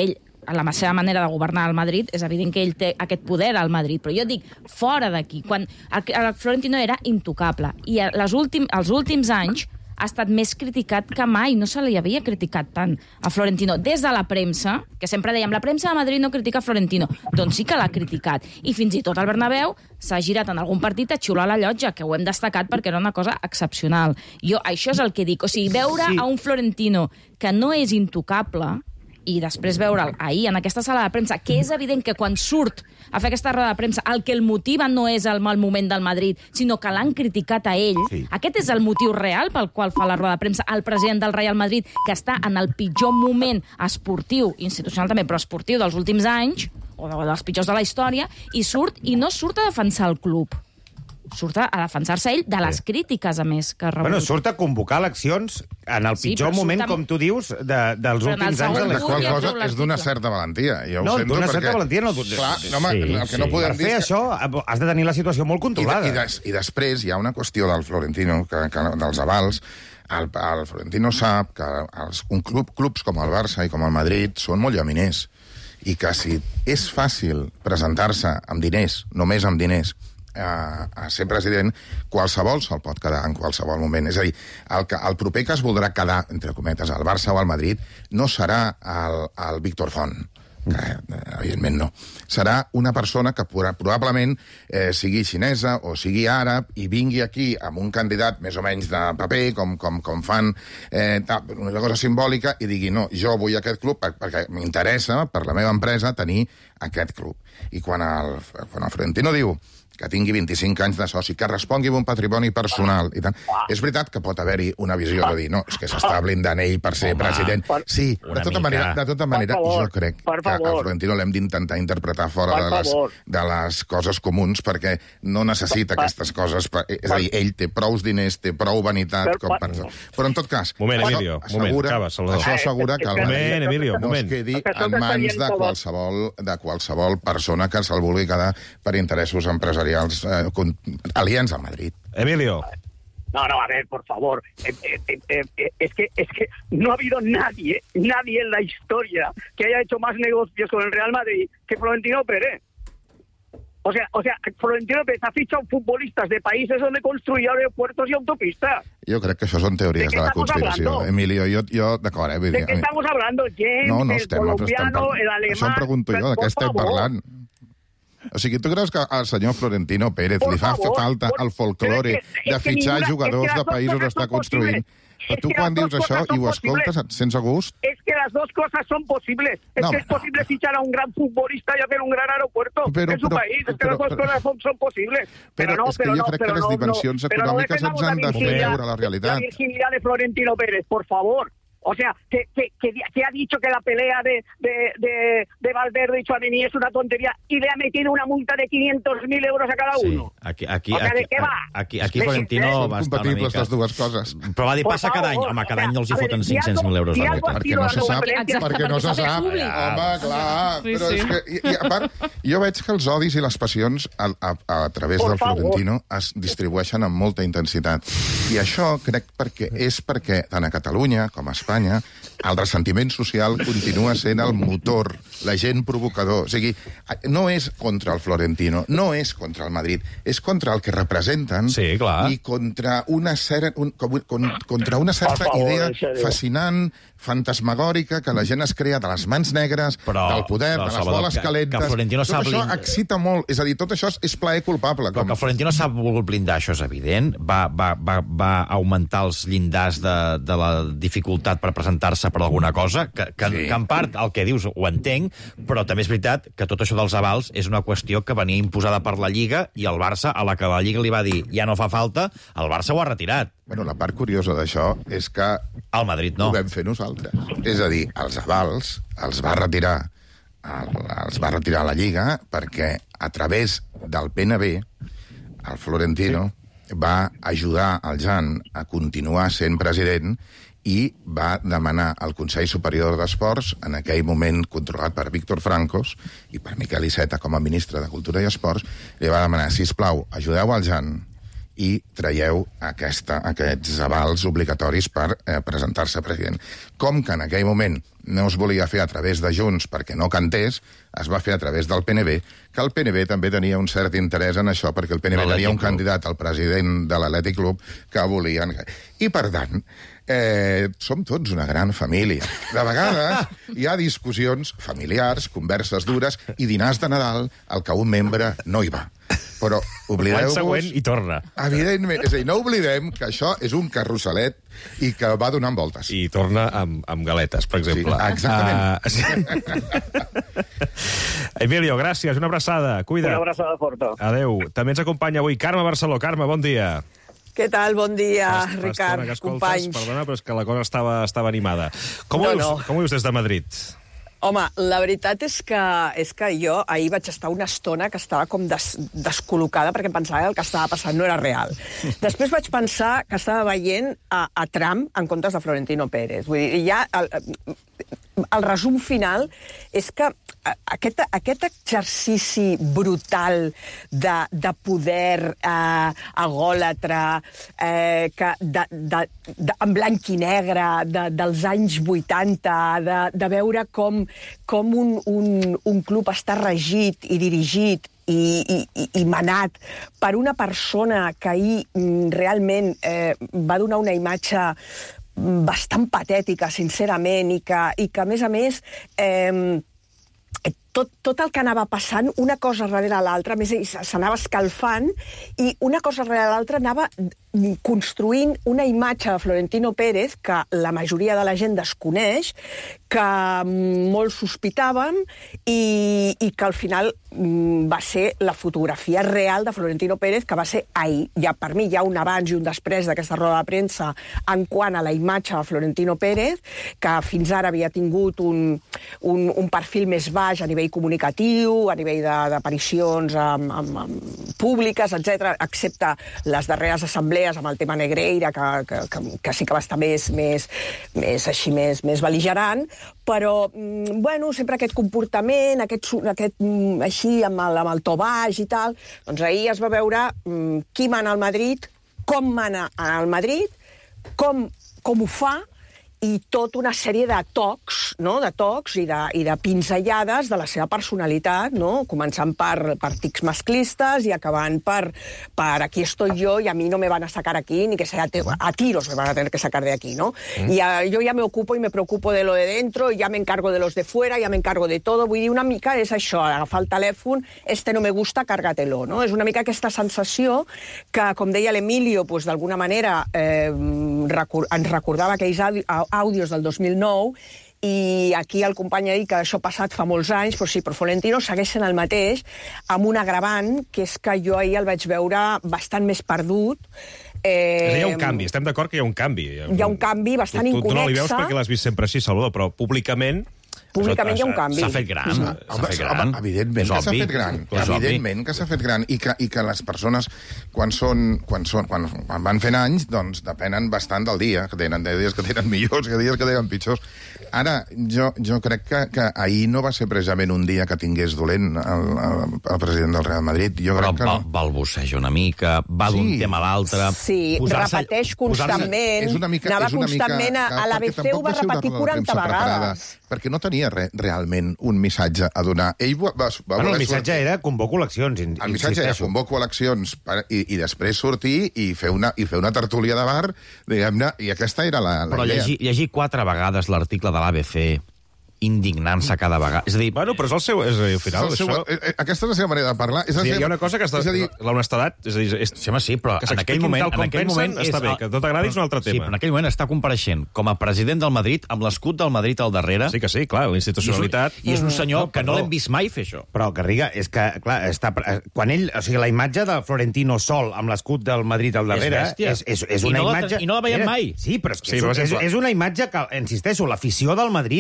la seva manera de governar al Madrid, és evident que ell té aquest poder al Madrid, però jo dic, fora d'aquí, quan el, el Florentino era intocable, i les últim, els últims anys ha estat més criticat que mai, no se li havia criticat tant a Florentino. Des de la premsa, que sempre dèiem, la premsa de Madrid no critica Florentino, doncs sí que l'ha criticat. I fins i tot al Bernabéu s'ha girat en algun partit a xiular la llotja, que ho hem destacat perquè era una cosa excepcional. Jo, això és el que dic. O sigui, veure sí. a un Florentino que no és intocable i després veure'l ahir en aquesta sala de premsa, que és evident que quan surt a fer aquesta roda de premsa el que el motiva no és el mal moment del Madrid, sinó que l'han criticat a ell. Sí. Aquest és el motiu real pel qual fa la roda de premsa el president del Real Madrid, que està en el pitjor moment esportiu, institucional també, però esportiu dels últims anys, o dels pitjors de la història, i surt i no surt a defensar el club. Surt a defensar-se ell de les crítiques, a més, que rebut. Bueno, surt a convocar eleccions en el pitjor sí, moment, amb... com tu dius, de, dels però últims anys de la qual cosa és d'una certa valentia. Jo no, d'una perquè... certa valentia no... Clar, no, home, sí, el que sí. no podem per dir... fer això has de tenir la situació molt controlada. I, de, i, des, I després hi ha una qüestió del Florentino, que, que, dels avals. El, el Florentino sap que els, un club, clubs com el Barça i com el Madrid són molt llaminers, i que si és fàcil presentar-se amb diners, només amb diners, A, a ser president, qualsevol se'l pot quedar en qualsevol moment. És a dir, el, que, el proper que es voldrà quedar, entre cometes, al Barça o al Madrid, no serà el, el Víctor Font, que evidentment no. Serà una persona que probablement eh, sigui xinesa o sigui àrab i vingui aquí amb un candidat més o menys de paper, com, com, com fan eh, una cosa simbòlica, i digui, no, jo vull aquest club perquè m'interessa, per la meva empresa, tenir aquest club. I quan el, quan el Florentino diu que tingui vint-i-cinc anys de soci, que respongui amb un patrimoni personal i tant. És veritat que pot haver-hi una visió de dir, no, és que s'està blindant ell per ser Home, president. Per, sí, de tota manera, de tota manera favor, jo crec que a Florentino l'hem d'intentar interpretar fora de les, de les coses comuns, perquè no necessita per, aquestes coses. Per, és a dir, ell té prous diners, té prou vanitat. Per, com per, però en tot cas... Moment, Emilio, assegura, moment, acaba, Salvador. Això assegura que el moment, Emilio, no es quedi en mans de qualsevol, de qualsevol persona que se'l vulgui quedar per interessos empresarials Eh, con, aliens a Madrid. Emilio. No, no, a ver, por favor. Eh, eh, eh, eh, es que es que no ha habido nadie, nadie en la historia que haya hecho más negocios con el Real Madrid que Florentino Pérez. O sea, o sea, Florentino Pérez ha fichado futbolistas de países donde construía aeropuertos y autopistas. Jo crec que això són teories de, de la conspiració. Hablando? Emilio, jo, jo d'acord, eh? ¿De qué estamos hablando? James, no, no el estem, colombiano, estem el alemán... Això em pregunto jo, de què estem parlant? O sigui, tu creus que al senyor Florentino Pérez por li fa favor, falta por... el folclore es que, de es fitxar ninguna, jugadors es que de països on està construint? Però tu quan dius això i ho escoltes sense gust... Es que las dos cosas son posibles. Es no, que es posible fichar a un gran futbolista y hacer un gran aeropuerto pero, en su pero, país. Es que pero, las dos pero, cosas son, son posibles. Pero, pero no, es que pero jo no, crec que les no, dimensions no, econòmiques no ens han de fer veure la realitat. La virginidad de Florentino Pérez, por favor. O sea, que, que, que, que ha dicho que la pelea de, de, de, de Valverde y Tchouaméni es una tontería y le ha metido una multa de quinientos mil euros a cada uno. Sí, aquí, aquí, o sea, aquí, ¿de qué va? Aquí, aquí Florentino va estar una mica... les dues coses. Però va dir, passa cada any. Home, cada any els hi foten cinc-cents mil euros. Perquè no se sap. Perquè no se sap. Home, clar. Però és que, i, i a part, jo veig que els odis i les passions a, a, a través del Florentino es distribueixen amb molta intensitat. I això crec perquè és perquè tant a Catalunya com a Espanya el ressentiment social continua sent el motor, la gent provocador. O sigui, no és contra el Florentino, no és contra el Madrid, és contra el que representen sí, clar. I contra una, cer un, contra una certa favor, idea fascinant, fantasmagòrica, que la gent es crea de les mans negres, però, del poder, però, de les Salvador, boles calentes... Que, que Florentino tot això blind... excita molt. És a dir, tot això és plaer culpable. Però com... que Florentino s'ha volgut blindar, això és evident. Va, va, va, va augmentar els llindars de, de la dificultat per presentar-se per alguna cosa, que, que, sí. que en part el que dius ho entenc, però també és veritat que tot això dels avals és una qüestió que venia imposada per la Lliga i el Barça, a la que la Lliga li va dir ja no fa falta, el Barça ho ha retirat. Bueno, la part curiosa d'això és que el Madrid no. Ho vam fer nosaltres. És a dir, els avals els va retirar el, els va retirar la Lliga perquè a través del P N B el Florentino sí. va ajudar el Jan a continuar sent president i va demanar al Consell Superior d'Esports, en aquell moment controlat per Víctor Francos i per Miquel Iceta com a ministre de Cultura i Esports, li va demanar, sisplau, ajudeu al Jan i traieu aquesta, aquests avals obligatoris per eh, presentar-se president. Com que en aquell moment no es volia fer a través de Junts perquè no cantés, es va fer a través del P N B, que el P N B també tenia un cert interès en això, perquè el P N B tenia un candidat al president de l'Atlètic Club que volien... I, per tant, eh, som tots una gran família. De vegades hi ha discussions familiars, converses dures i dinars de Nadal al que un membre no hi va. Però oblideu-vos... L'any següent hi torna. Evidentment, és a dir, no oblidem que això és un carrusselet i que va donant voltes. I torna amb, amb galetes, per exemple. Sí, exactament. Uh, sí. Emilio, gràcies, una abraçada. Cuida't. Una abraçada forta. Adéu. També ens acompanya avui Carme Barceló. Carme, bon dia. Què tal? Bon dia, Fas, Ricard, fas companys. Perdona, però és que la cosa estava, estava animada. Com, No, ho, dius, no. com ho dius des de Madrid? Home, la veritat és que, és que jo ahir vaig estar una estona que estava com des, descol·locada perquè em pensava que el que estava passant no era real. Després vaig pensar que estava veient a, a Trump en comptes de Florentino Pérez. Vull dir, ja el, el resum final és que aquest, aquest exercici brutal de, de poder eh, agòlatra, eh, que de, de, de, en blanc i negre, de, dels anys vuitanta, de, de veure com, com un, un, un club està regit i dirigit i, i, i manat per una persona que ahir realment eh, va donar una imatge bastant patètica, sincerament, i que, i que a més a més, eh, tot, tot el que anava passant, una cosa darrere l'altra, a més s'anava escalfant, i una cosa darrere l'altra anava construint una imatge de Florentino Pérez que la majoria de la gent desconeix, que molts sospitàvem i, i que al final va ser la fotografia real de Florentino Pérez, que va ser ahir. Ja, per mi hi ha un abans i un després d'aquesta roda de premsa en quant a la imatge de Florentino Pérez, que fins ara havia tingut un, un, un perfil més baix a nivell comunicatiu, a nivell d'aparicions amb, amb, amb públiques, etcètera, excepte les darreres assemblees amb el tema Negreira, que, que, que, que sí que va estar més, més, més, així, més, més bel·ligerant, però, bueno, sempre aquest comportament, aquest, aquest així, amb el, amb el to baix i tal, doncs ahir es va veure um, qui mana al Madrid, com mana al Madrid, com, com ho fa, i tota una sèrie de tocs, no? de tocs i de, i de pinzellades de la seva personalitat, no? Començant per, per tics masclistes i acabant per, per aquí estoy yo y a mí no me van a sacar aquí, ni que sea a tiros me van a tener que sacar de aquí, ¿no? Mm. Y a, yo ya me ocupo y me preocupo de lo de dentro, y ya me encargo de los de fuera, ya me encargo de todo. Vull dir, una mica és això, agafar el telèfon, este no me gusta, cárgatelo, no? És una mica aquesta sensació que, com deia l'Emilio, pues, d'alguna manera eh, recor ens recordava aquells àudios del dos mil nou, i aquí el company ha dit que això ha passat fa molts anys, però sí, però Florentino segueix sent el mateix, amb un agravant, que és que jo ahir el vaig veure bastant més perdut. Eh... Hi ha un canvi, estem d'acord que hi ha un canvi. Hi ha un canvi bastant tu, tu, inconnexa. Tu no li veus perquè l'has vist sempre així, Salvador, però públicament... Públicament hi ha un canvi. S'ha fet gran. Sí. S'ha fet gran. Home, evidentment és que obvi. s'ha fet gran. És Evidentment obvi. que s'ha fet gran. I que, i que les persones, quan són, quan són, quan, quan van fent anys, doncs depenen bastant del dia, que tenen de dies que tenen millors, que dies que tenen pitjors. Ara, jo, jo crec que, que ahir no va ser precisament un dia que tingués dolent el, el, el president del Real Madrid. Jo Però crec que bal, balbuceja una mica, va d'un Sí. tema a l'altre... Sí, repeteix constantment, És una mica- anava és una mica- constantment, a, a l'A B perquè C ho tampoc va va ser una repetir roda de quaranta premsa preparada, vegades. perquè no tenia re, realment un missatge a donar. Ell va, va, va Bueno, voler el missatge sortir- era convoco eleccions, in- El missatge era insisteixo. convoco eleccions per, i, i després sortir i fer una, i fer una tertúlia de bar, diguem-ne, i aquesta era la, la Però idea. llegir, llegir quatre vegades l'article de l'A B C indignant-se cada vegada. És a dir... Bueno, però és el seu... És a dir, al final, És el seu- això... eh, eh, aquesta és la seva manera de parlar. És la Sí, seva... hi ha una cosa que està... És a dir, l'honestedat... És a dir, és... Sí, home, sí, però que en aquell s'expliquin moment... tal com en aquell pensen, moment està bé, que no t'agradi és un altre Sí, tema. però en aquell moment està compareixent com a president del Madrid, amb l'escut del Madrid al darrere. Sí que sí, clar, la institucionalitat... I és un, i és un senyor No, que no perdó. l'hem vist mai fer això. Però, Garriga, és que, clar, està, quan ell... O sigui, la imatge de Florentino sol amb l'escut del Madrid al darrere És bèstia. és, és, és I una no la- imatge... i no la veiem Era- mai. Sí, però és, que Sí, és, per és, exemple- és una imatge que, insisteixo, l'afició del Madrid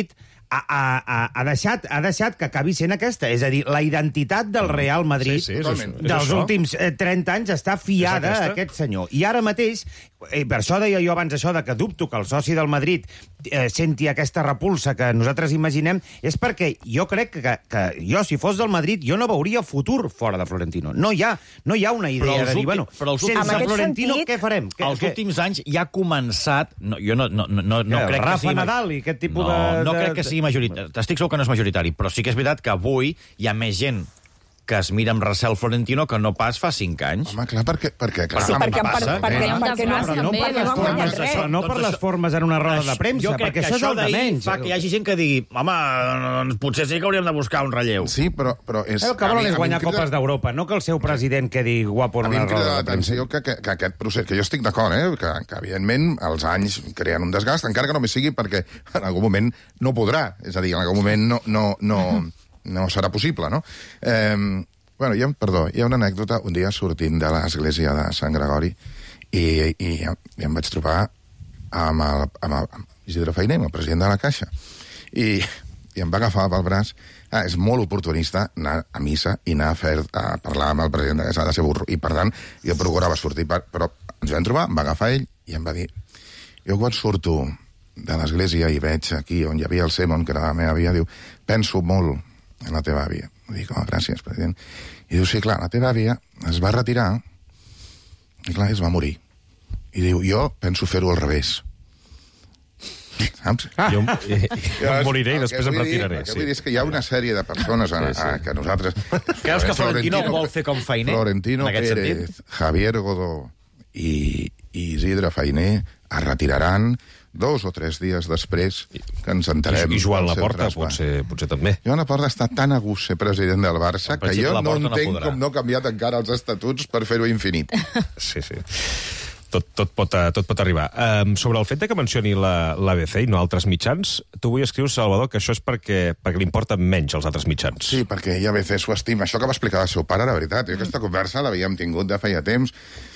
ha, ha, ha, deixat, ha deixat que acabi sent aquesta. És a dir, la identitat del Real Madrid sí, sí, és, és dels això. últims eh, trenta anys està fiada a aquest senyor. I ara mateix, eh, per això deia jo abans això de que dubto que el soci del Madrid eh, senti aquesta repulsa que nosaltres imaginem, és perquè jo crec que, que jo, si fos del Madrid, jo no veuria futur fora de Florentino. No hi ha, no hi ha una idea de dir, bueno, sense Florentino sentit, què farem? Que, els que... últims anys ja ha començat... No, jo no, no, no, no crec Rafa que sigui... Nadal i aquest tipus no, de... No crec que sigui majoritari. Estic segur que no és majoritari, però sí que és veritat que avui hi ha més gent que es mira amb recel Florentino que no pas fa cinc anys. Home, clar, perquè... perquè clar, sí, perquè, passa, per, perquè, eh? perquè, no, Però no per les no formes, res. no per les formes en una roda de premsa, jo crec perquè que això és el de menys. fa que hi hagi gent que digui, home, doncs potser sí que hauríem de buscar un relleu. Sí, però, però és... El que volen és guanyar Copes d'Europa, no que el seu president quedi guapo en una roda de premsa. Atenció que, que, que aquest procés, que jo estic d'acord, eh? que, que evidentment els anys creen un desgast, encara que només sigui perquè en algun moment no podrà, és a dir, en algun moment no, no, no, no serà possible, no? Eh, bueno, hi ha, perdó, hi ha una anècdota, un dia sortint de l'església de Sant Gregori i, i, i em vaig trobar amb, el, amb, el, amb Isidre Fainé, el president de la Caixa, i, i em va agafar pel braç. Ah, és molt oportunista anar a missa i anar a, fer, a parlar amb el president de la Caixa, ha de ser burro, i per tant jo procurava sortir, per, però ens vam trobar, em va agafar ell i em va dir, jo quan surto de l'església i veig aquí on hi havia el Simon, que era la meva àvia, diu, penso molt en la teva àvia. Dic, oh, gràcies, president. I diu, sí, clar, la teva àvia es va retirar i, clar, es va morir. I diu, jo penso fer-ho al revés. Saps? Ah. Jo, jo em moriré i després em retiraré. El que vull dir és que hi ha una sèrie de persones a, a, que nosaltres... Creus que Florentino vol fer com Fainé? Florentino Pérez, Javier Godó i, i Isidre Fainé es retiraran dos o tres dies després que ens enterem... I Joan Laporta potser, potser també. Joan Laporta està tan a gust ser president del Barça que jo no entenc no com no ha canviat encara els estatuts per fer-ho infinit. Sí, sí. Tot, tot, pot, tot pot arribar. Um, sobre el fet de que mencioni l'A B C i no altres mitjans, tu avui escrius, Salvador, que això és perquè, perquè li importen menys els altres mitjans. Sí, perquè A B C s'ho estima. Això que va explicar el seu pare, la veritat. Jo aquesta conversa l'havíem tingut de feia temps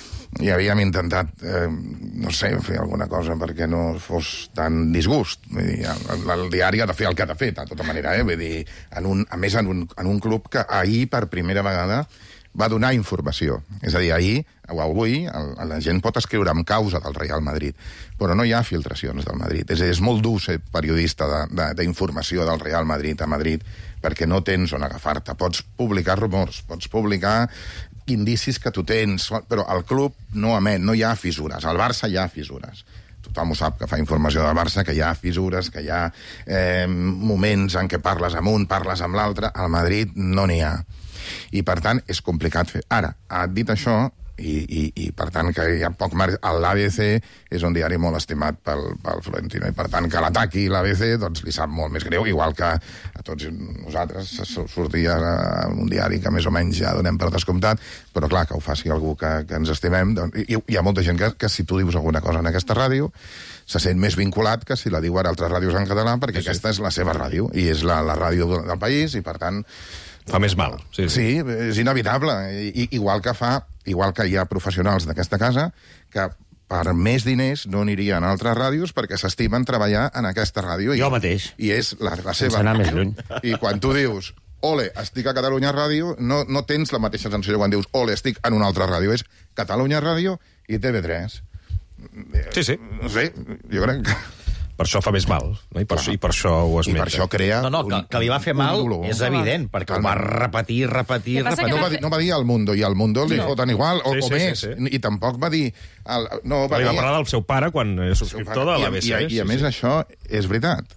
i havíem intentat, eh, no sé, fer alguna cosa perquè no fos tan disgust. Vull dir, el, el diari ha de fer el que ha de fer, de tota manera, eh? Vull dir, en un, a més, en un, en un club que ahir, per primera vegada, va donar informació. És a dir, ahir, o avui, el, la gent pot escriure amb causa del Real Madrid, però no hi ha filtracions del Madrid. És, és molt dur ser periodista d'informació de, de, del Real Madrid a Madrid, perquè no tens on agafar-te. Pots publicar rumors, pots publicar indicis que tu tens, però al club no emet, no hi ha fissures. Al Barça hi ha fissures. Tothom ho sap, que fa informació del Barça, que hi ha fissures, que hi ha eh, moments en què parles amb un, parles amb l'altre. Al Madrid no n'hi ha. I, per tant, és complicat fer. Ara, dit això, i, i, i per tant, que hi ha poc marge... L'A B C és un diari molt estimat pel, pel Florentino, i per tant, que l'ataqui l'A B C, doncs li sap molt més greu, igual que a tots nosaltres sortia un diari que més o menys ja donem per descomptat, però clar, que ho faci algú que, que ens estimem. Doncs, hi, hi ha molta gent que, que si tu dius alguna cosa en aquesta ràdio, se sent més vinculat que si la diu ara altres ràdios en català, perquè sí, sí. Aquesta és la seva ràdio, i és la, la ràdio del país, i per tant... Fa més mal. Sí, sí. sí és inevitable. I, igual que fa, igual que hi ha professionals d'aquesta casa que per més diners no anirien a altres ràdios perquè s'estimen treballar en aquesta ràdio. Jo mateix. I és la, la seva... Sense anar més lluny. I quan tu dius, ole, estic a Catalunya Ràdio, no, no tens la mateixa sensació quan dius, ole, estic en una altra ràdio. És Catalunya Ràdio i T V tres. Sí, sí. No sé, jo crec que... Per això fa més mal, no? I, per, i per això ho esmenta. I per això crea... No, no, que, que li va fer mal és evident, perquè ho va repetir, repetir, repetir. No va, dir, no va dir al Mundo, i al Mundo li no. foten igual, o, sí, sí, o més. Sí, sí. I tampoc va dir... El, no, va, no, dir... va parlar del seu pare quan és subscriptor de l'A B C. I, i, i a més sí. Això és veritat.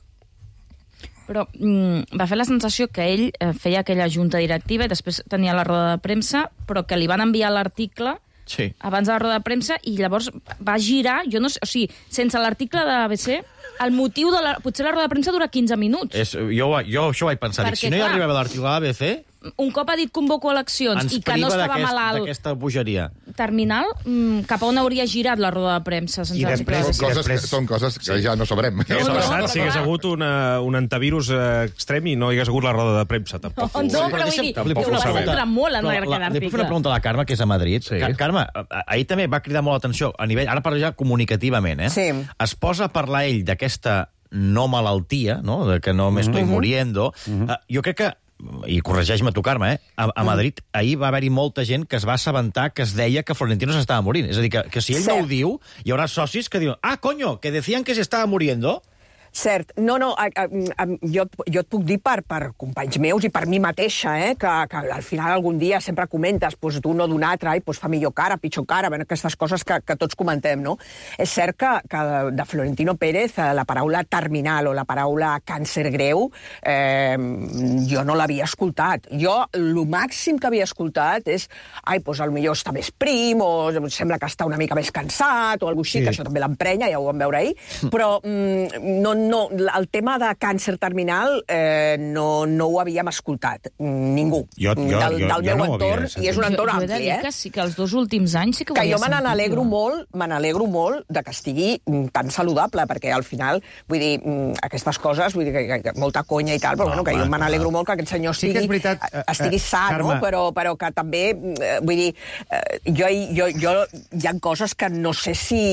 Però mm, va fer la sensació que ell eh, feia aquella junta directiva i després tenia la roda de premsa, però que li van enviar l'article sí. abans de la roda de premsa i llavors va girar, jo no sé, o sigui, sense l'article de l'A B C, el motiu de la... Potser la roda de premsa dura quinze minuts. És, jo, jo això ho vaig pensar. Perquè, dic, si no hi arribava l'article de l'A B C... Un cop ha dit convoco eleccions ens i que no estava malalt... d'aquesta bogeria. Terminal, mm, cap a on hauria girat la roda de premsa? Sense I després, són, coses, després... són coses que sí. ja no sabrem. Què hagués passat si hagués hagut una, un antivirus extrem i no hi hagués hagut la roda de premsa? Tampoc. No, no, però vull dir, ho va centrar molt en aquest article. Li puc fer una pregunta a la Carme, que és a Madrid. Sí. Carme, ahir també va cridar molt l'atenció, a nivell, ara parlo ja comunicativament, eh? Sí. Es posa a parlar ell d'aquesta no malaltia, no? De que no me estoy Mhm. muriendo. Mhm. Uh, jo crec que, i corregeix-me tu, Carme, eh? a, a Madrid ahir va haver-hi molta gent que es va assabentar que es deia que Florentino s'estava morint. És a dir, que, que si ell no ho diu, hi haurà socis que diuen ah, coño, que decían que se estaba muriendo. Cert. No, no, a, a, a, jo, jo et puc dir per, per companys meus i per mi mateixa, eh, que, que al final algun dia sempre comentes pues, d'un o d'un altre, i pues, fa millor cara, pitjor cara, bueno, aquestes coses que, que tots comentem, no? És cert que, que de Florentino Pérez la paraula terminal o la paraula càncer greu eh, jo no l'havia escoltat. Jo, el màxim que havia escoltat és ai, pues, potser està més prim, o sembla que està una mica més cansat, o alguna cosa així, sí. Que això també l'emprenya, ja ho vam veure ahir, però mm, no No, el tema de càncer terminal eh, no, no ho havíem escoltat, ningú, jo, jo, del, jo, del jo meu no entorn, i és un entorn jo, jo ampli, he de dir eh? que sí que els dos últims anys sí que ho Que havia jo me sentit, n'alegro no? molt, me n'alegro molt de que estigui tan saludable, perquè al final, vull dir, aquestes coses, vull dir, que, que molta conya i tal, però no, bueno, que jo me n'alegro molt que aquest senyor estigui, sí que és veritat, eh, estigui sa, Carme, no? Però, però que també, eh, vull dir, eh, jo, jo, jo hi ha coses que no sé si,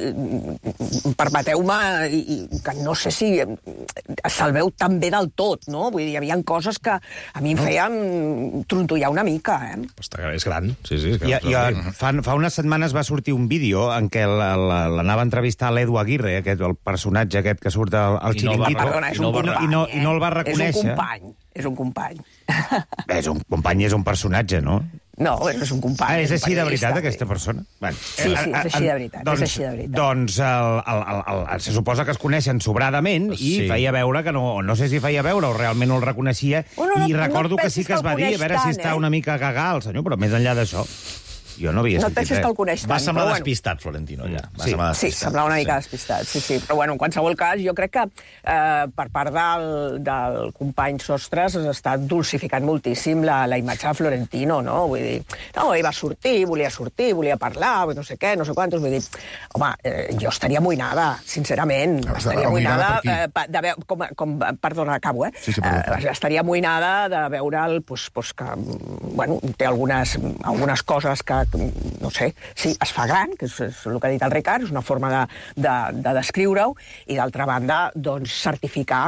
permeteu-me, que no sé si se'l veu tan bé del tot, no? Vull dir, hi havia coses que a mi em feien trontollar una mica, eh? Està, és gran, sí, sí. És I, gran. i, fa, fa unes setmanes va sortir un vídeo en què l'anava a entrevistar l'Edu Aguirre, aquest, el personatge aquest que surt al, al I no el va- Chiringuito, perdona, és i, un no, company, i, no, eh? i no el va reconèixer. És un company, és un company. Bé, és un company, és un personatge, no? No, és un company. Ah, és un així de periodista. veritat, aquesta persona? Bueno, Sí, sí, és així de veritat, doncs, és així de veritat. Doncs el, el, el, el, se suposa que es coneixen sobradament i Sí. feia veure que no... No sé si feia veure o realment no el reconeixia. Bueno, no- I recordo no que sí pensis que es que va el dir, a coneix veure si tant, està eh? una mica gaga el senyor, però més enllà d'això, jo no havia No sentit pensis res. que el coneix tant, Va semblar però bueno. despistat, Florentino, ja. Va Sí. semblar Sí, despistat. semblava una mica despistat, sí, sí. Però, bueno, en qualsevol cas, jo crec que eh, per part del, del company Sostres s'està dulcificant moltíssim la, la imatge de Florentino, no? Vull dir, no, ell va sortir, volia sortir, volia parlar, no sé què, no sé quantos, vull dir, home, eh, jo estaria amoïnada, sincerament, estaria amoïnada amoïnada, per qui? eh, pa- de veure, com, com, perdona, acabo, eh? Sí, sí, perdó. eh estaria amoïnada de veure'l, pues, pues, que, bueno, té algunes, algunes coses que, no sé, sí, es fa gran, que és, és el que ha dit el Ricard, és una forma de, de, de descriure-ho, i d'altra banda, doncs, certificar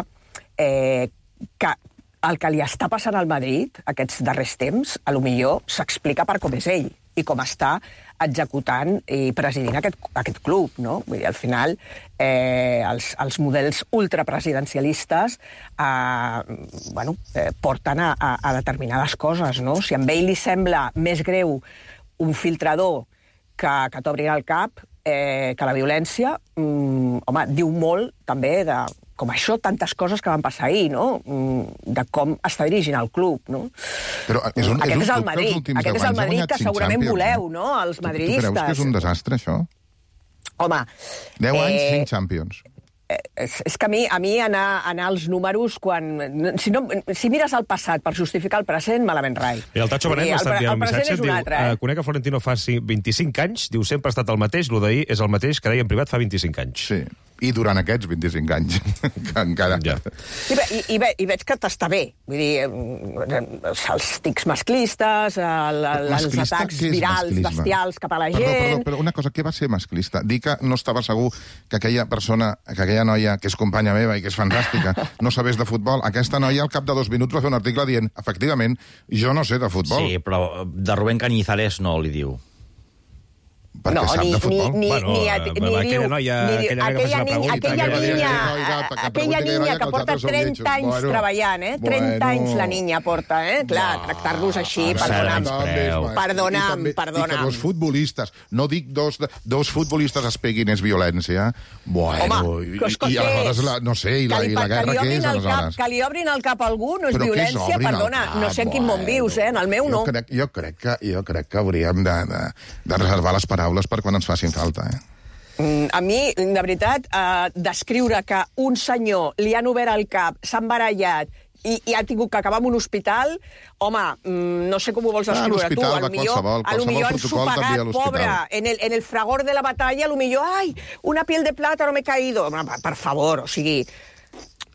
eh, que el que li està passant al Madrid aquests darrers temps, a lo millor s'explica per com és ell i com està executant i presidint aquest, aquest club, no? Vull dir, al final, eh, els, els models ultrapresidencialistes eh, bueno, eh, porten a, a, a determinades coses, no? Si a ell li sembla més greu un filtrador que, que t'obrin el cap, eh, que la violència, mm, home, diu molt també de com això, tantes coses que van passar ahir, no? Mm, de com està dirigint el club, no? Però és un, Aquest és el club que els Madrid, últims aquest deu és el anys ha Madrid guanyat que cinc segurament Champions, voleu, eh? no? Els Tu, tu madridistes. creus que és un desastre, això? Home... deu anys, eh, cinc Champions. És, és que a mi, a mi anar, anar als números quan... Si, no, si mires al passat per justificar el present, malament rai. I el Tacho Benet I m'ha estat el, dient el un present missatge, és un diu, altre, eh? eh, conec que Florentino fa sí, vint-i-cinc anys, diu, sempre ha estat el mateix, el d'ahir és el mateix que deia en privat fa vint-i-cinc anys. Sí, i durant aquests vint-i-cinc anys, que encara... Ja. I, ve, i, i, ve, I veig que t'està bé. Vull dir, eh, els tics masclistes, el, el, els Masclista? atacs Què és virals, masclisme? bestials cap a la Perdó, gent... perdó, però una cosa, què va ser masclista? Dir que no estava segur que aquella persona, que aquella noia, que és companya meva i que és fantàstica, no sabés de futbol. Aquesta noia, al cap de dos minuts, va fer un article dient, efectivament, jo no sé de futbol. Sí, però de Rubén Cañizares no li diu. Perquè no, sap ni, de futbol. Ni, ni, Bueno, ni, eh, ni, aquella diu, noia- ni diu, aquella noia que aquella, faci la niña, pregunta, aquella que va dir, niña, "Oiga, que aquella pregunti aquella niña noia que que porta els altres són trenta lletjos". anys Bueno, treballant, eh? trenta bueno. anys la niña porta, eh? Clar, tractar-los així, Ara, perdona'm. també, Perdona'm, I també- I que perdona'm. dos futbolistes, no dic dos, dos futbolistes es peguin és violència, bueno, Home, i, que escolta, i aleshores, la, no sé, i la, que li, i la que guerra li què obrin és, el cap, aleshores? que li obrin el cap a algú no és Però què és violència, obrin el perdona, cap? no sé en quin món vius, eh? En el meu no. Jo crec, jo crec, que, jo crec que hauríem de, de, de reservar les paraules per quan ens facin falta, eh? Mm, A mi, de veritat, eh, descriure que un senyor li han obert el cap, s'ha embarallat i, i ha tingut que acabar en un hospital, home, mm, no sé com ho vols Ah, descriure tu. l'hospital, A lo va, millor, qualsevol- a lo qualsevol millor han protocol t'envia a sopegat, l'hospital. pobre, en el, en el fragor de la batalla, a lo millor, ai, una piel de plata no m'he caído. Home, per favor, o sigui...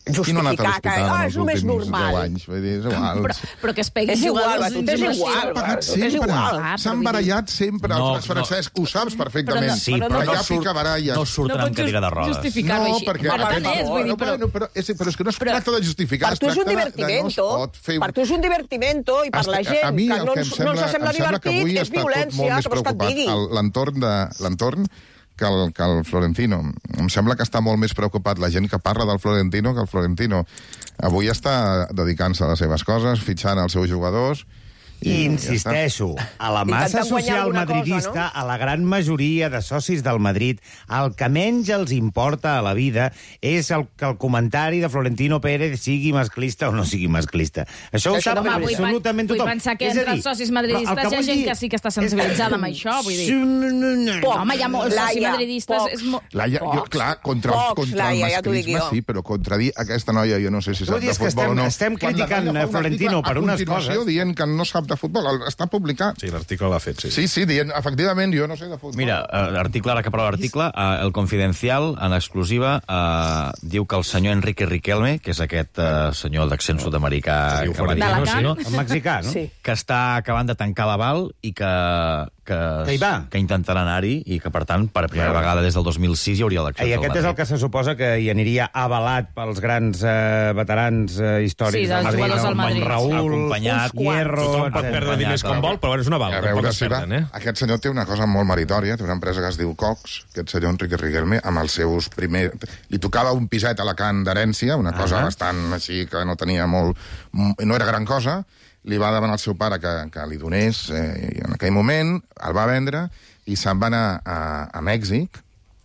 Qui no ha anat a justificar que l'hospital ah, en és els el més últims normal. deu anys? Vull dir, és igual. Però, però que es peguin És igual, jugadors va, tot és dins igual. una- S'ha pagat Tot és sempre. igual. S'han barallat sempre. No, No, Francesc, ho saps perfectament. Però no- Sí, però no Allà surt- pica baralles. no surten No amb pots cadira de rodes. justificar-ho No, així. perquè... Per tant, és, vull dir, no, però... però, però, és, però és que no es Però- tracta de justificar, Per es tu és un tracta de, de no es divertimento. pot fer... Per tu és un divertimento i per la A- gent a mi que el no que em ens, no sembla, ens sembla em sembla que avui divertit és està tot molt violència, més que vols que et preocupat digui. el- l'entorn de l'entorn que el, que el Florentino. Em sembla que està molt més preocupat la gent que parla del Florentino que el Florentino. Avui està dedicant-se a les seves coses, fitxant els seus jugadors... I insisteixo, a la massa Intentant guanyar social alguna cosa, madridista, a la gran majoria de socis del Madrid, el que menys els importa a la vida és el, que el comentari de Florentino Pérez sigui masclista o no sigui masclista. Això ho Això, sap home, vull, absolutament vull tothom. pensar que És a entre dir, els socis però el madridistes hi ha vull gent dir que sí que està sensibilitzada amb això, vull dir. Pocs. Home, hi ha molts socis Laia, madridistes... pocs. És mo... Laia, jo, clar, contra, Pocs, contra Laia, el ja t'ho dic masclisme, jo. sí, però contra dir aquesta noia, jo no sé si Vull sap dir, de és que futbol estem- o no. estem Quan la criticant noia fa un Florentino article per a unes continuació coses. dient que no sap de futbol, el- està publicat. Sí, l'article l'ha fet, sí. Sí, sí, dient, efectivament, jo no sé de futbol. Mira, eh, article, ara que parlo l'article, eh, el Confidencial, en exclusiva, eh, diu que el senyor Enrique Riquelme, que és aquest eh, senyor d'accent sud-americà que va dir, D'Alacant. no? El mexicà, no? Sí. que està acabant de tancar l'aval i que, que, Que hi va. que intentarà anar-hi i que, per tant, per primera vegada des del dos mil sis hi hauria eleccions I al aquest és el Madrid. que se suposa que hi aniria avalat pels grans eh, veterans eh, històrics Sí, dels del Madrid. jugadors del no? Madrid. Raúl, Acompanyat. Hierro... Tothom pot perdre diners com vol, però bueno, és una val. A Tampoc veure es si va. perden, eh? Aquest senyor té una cosa molt meritòria, té una empresa que es diu Cox, aquest senyor Enrique Riquelme, amb els seus primers... Li tocava un piset a Alacant d'herència, una cosa Ah. bastant així que no tenia molt... No era gran cosa, li va demanar al seu pare que, que li donés, eh, i en aquell moment el va vendre i se'n va anar a, a Mèxic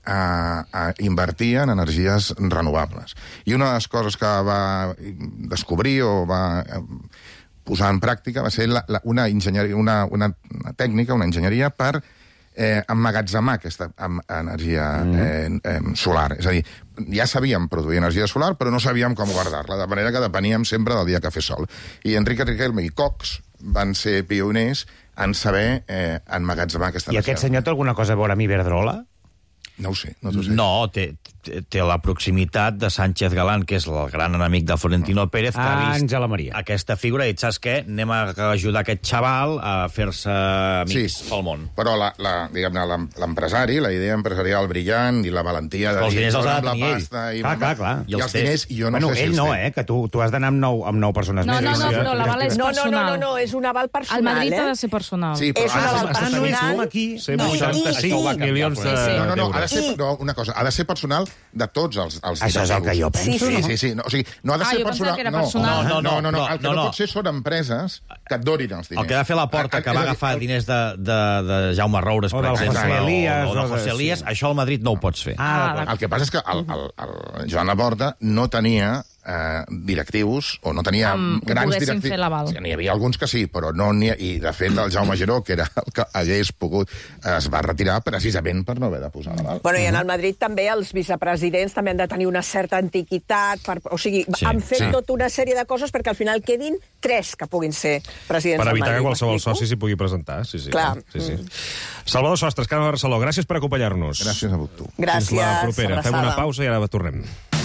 a, a invertir en energies renovables. I una de les coses que va descobrir o va eh, posar en pràctica va ser la, la, una, enginyeria, una, una, una tècnica, una enginyeria per eh, emmagatzemar aquesta em, energia eh, eh, solar. És a dir, ja sabíem produir energia solar, però no sabíem com guardar-la, de manera que depeníem sempre del dia que fes sol. I Enrique Riquelme i Cox van ser pioners en saber eh, emmagatzemar aquesta I energia. aquest senyor té alguna cosa a veure amb Iberdrola? No ho sé, no t'ho sé. No, té, té, té la proximitat de Sánchez Galán, que és el gran enemic de Florentino Pérez, que ha vist Àngela Maria. aquesta figura i dit, saps què? Anem a ajudar aquest xaval a fer-se amics Sí. pel món. Però la, la, diguem-ne, l'em- l'empresari, la idea empresarial brillant i la valentia de Els dir, diners els ha de "Dona'm la tenir ell." pasta i, Clar, clar, clar. I, els diners, i jo no bueno, sé si ell els no, té. eh? Que tu, tu has d'anar amb nou, amb nou persones No, més. no, no, Sí, no, l'aval és No, no, no, personal. no, no, és un aval personal, El Madrid eh? ha de ser personal. Sí, però És un ha de aval ser- Ah, no, és personal. com aquí. cent I- vuitanta-cinc i- milions de- No, no, no, ha de d'euros. ser, no, una cosa, ha de ser personal de tots els, els Això és el que jo penso, Sí, no? sí, sí. No, o sigui, no ha de Ah, ser jo pensava personal... que era no, personal. No, no, no, no, no, el que no, no, no. pot ser són empreses que et donin els diners. El que ha de fer la porta, que És va a dir, agafar el- diners de, de, de Jaume Roures, O per del exemple, José Elías, o, o o de de- José Elías, sí. això al Madrid no ho pots fer. Ah, d'acord. El que passa és que el, el, el Joan Laporta no tenia eh, directius, o no tenia Amb- que grans poguessin directius. fer l'aval. Sí, n'hi havia alguns que sí, però no n'hi ha... I, de fet, el Jaume Giró, que era el que hagués pogut, es va retirar precisament per no haver de posar l'aval. Bueno, i en el Madrid també els vicepresidents també han de tenir una certa antiquitat, per, o sigui, Sí, sí, han fet sí. sí. tota una sèrie de coses perquè al final quedin tres que puguin ser presidents Per del evitar que Madrid. qualsevol m'explico? soci s'hi pugui presentar. Sí, sí. Clar. Sí, sí. Salvador Sostres, Carme Barceló, gràcies per acompanyar-nos. Gràcies a tu. Gràcies, Fins la propera. Fem una abraçada. pausa i ara tornem.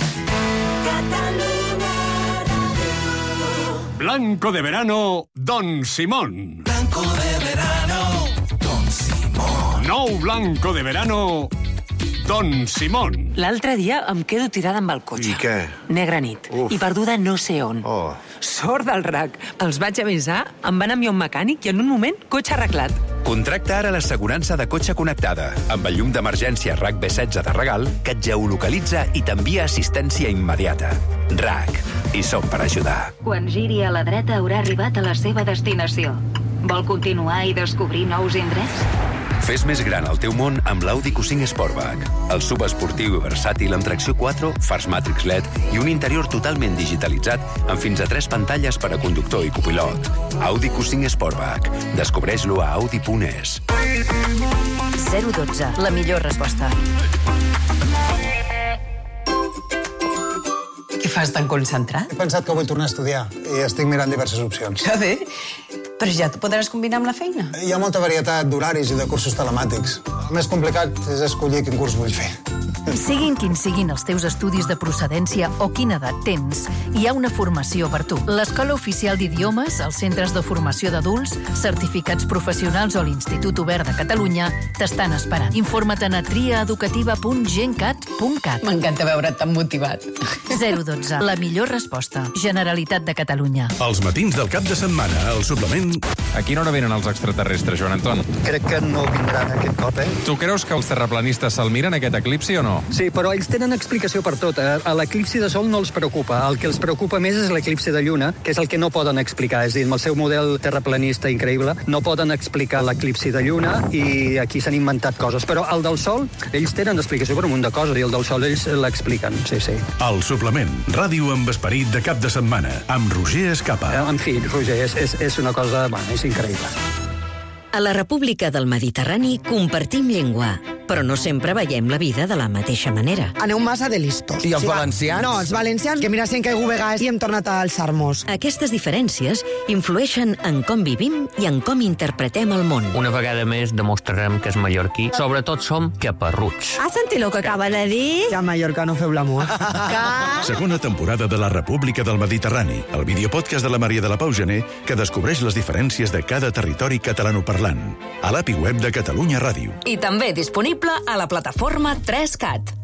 Blanco de verano, Don Simón. Blanco de verano, Don Simón. Nou blanco de verano, Don Simón. L'altre dia em quedo tirada amb el cotxe. I què? Negra nit. Uf. I perduda no sé on. Oh. Sort del rac. Els vaig avisar, em van enviar un mecànic i en un moment, cotxe arreglat. Contracta ara l'assegurança de cotxe connectada amb el llum d'emergència RAC B setze de regal que et geolocalitza i t'envia assistència immediata. RAC. I som per ajudar. Quan giri a la dreta haurà arribat a la seva destinació. Vol continuar i descobrir nous indrets? Fes més gran el teu món amb l'Audi Q cinc Sportback. El subesportiu i versàtil amb tracció quatre, fars Matrix L E D i un interior totalment digitalitzat amb fins a tres pantalles per a conductor i copilot. Audi Q cinc Sportback. Descobreix-lo a audi punt es. zero dotze, la millor resposta. Què fas tan concentrat? He pensat que vull tornar a estudiar i estic mirant diverses opcions. Que bé. Però ja t'ho podràs combinar amb la feina. Hi ha molta varietat d'horaris i de cursos telemàtics. El més complicat és escollir quin curs vull fer. Siguin quins siguin els teus estudis de procedència o quina edat tens, hi ha una formació per tu. L'Escola Oficial d'Idiomes, els centres de formació d'adults, certificats professionals o l'Institut Obert de Catalunya t'estan esperant. Informa't a triaeducativa punt gencat punt cat. M'encanta veure't tan motivat. zero dotze. La millor resposta. Generalitat de Catalunya. Els matins del cap de setmana, al suplement... A quina hora venen els extraterrestres, Joan Anton? Crec que no vindran aquest cop, eh? Tu creus que els terraplanistes se'l miren, aquest eclipsi, o no? Sí, però ells tenen explicació per tot. Eh? L'eclipsi de sol no els preocupa. El que els preocupa més és l'eclipsi de lluna, que és el que no poden explicar. És a dir, amb el seu model terraplanista increïble, no poden explicar l'eclipsi de lluna i aquí s'han inventat coses. Però el del sol, ells tenen explicació per un munt de coses i el del sol ells l'expliquen, sí, sí. El suplement, ràdio amb esperit de cap de setmana, amb Roger Escapa. Eh, en fi, Roger, és, és, és una cosa... Bueno, és increïble. A la República del Mediterrani compartim llengua, però no sempre veiem la vida de la mateixa manera. Aneu massa de listos. I els Sí, va. valencians? No, els valencians, que mira si han caigut vegades i hem tornat a alçar-nos. Aquestes diferències influeixen en com vivim i en com interpretem el món. Una vegada més demostrarem que és mallorquí. Sobretot som caparruts. Has sentit el que acaba de dir? Que a Mallorca no feu l'amor. Segona temporada de la República del Mediterrani, el videopodcast de la Maria de la Pau Gené que descobreix les diferències de cada territori catalanoparlant. A l'A P I web de Catalunya Ràdio. I també disponible a la plataforma tres cat.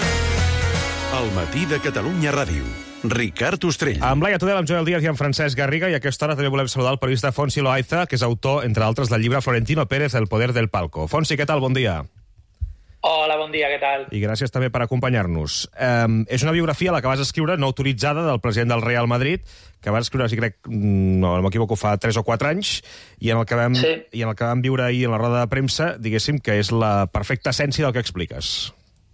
El matí de Catalunya Ràdio. Ricard Ostrell. Amb Laia Tudel, amb Joel Díaz i amb Francesc Garriga, i a aquesta hora també volem saludar el periodista Fonsi Loaiza, que és autor, entre altres, del llibre Florentino Pérez, El poder del palco. Fonsi, què tal? Bon dia. Hola, bon dia, què tal? I gràcies també per acompanyar-nos. Um, és una biografia, la que vas escriure, no autoritzada, del president del Real Madrid, que vas escriure, si crec, no, no m'equivoco, fa tres o quatre anys, i en el que vam, sí. i en el que vam viure ahir en la roda de premsa, diguéssim que és la perfecta essència del que expliques.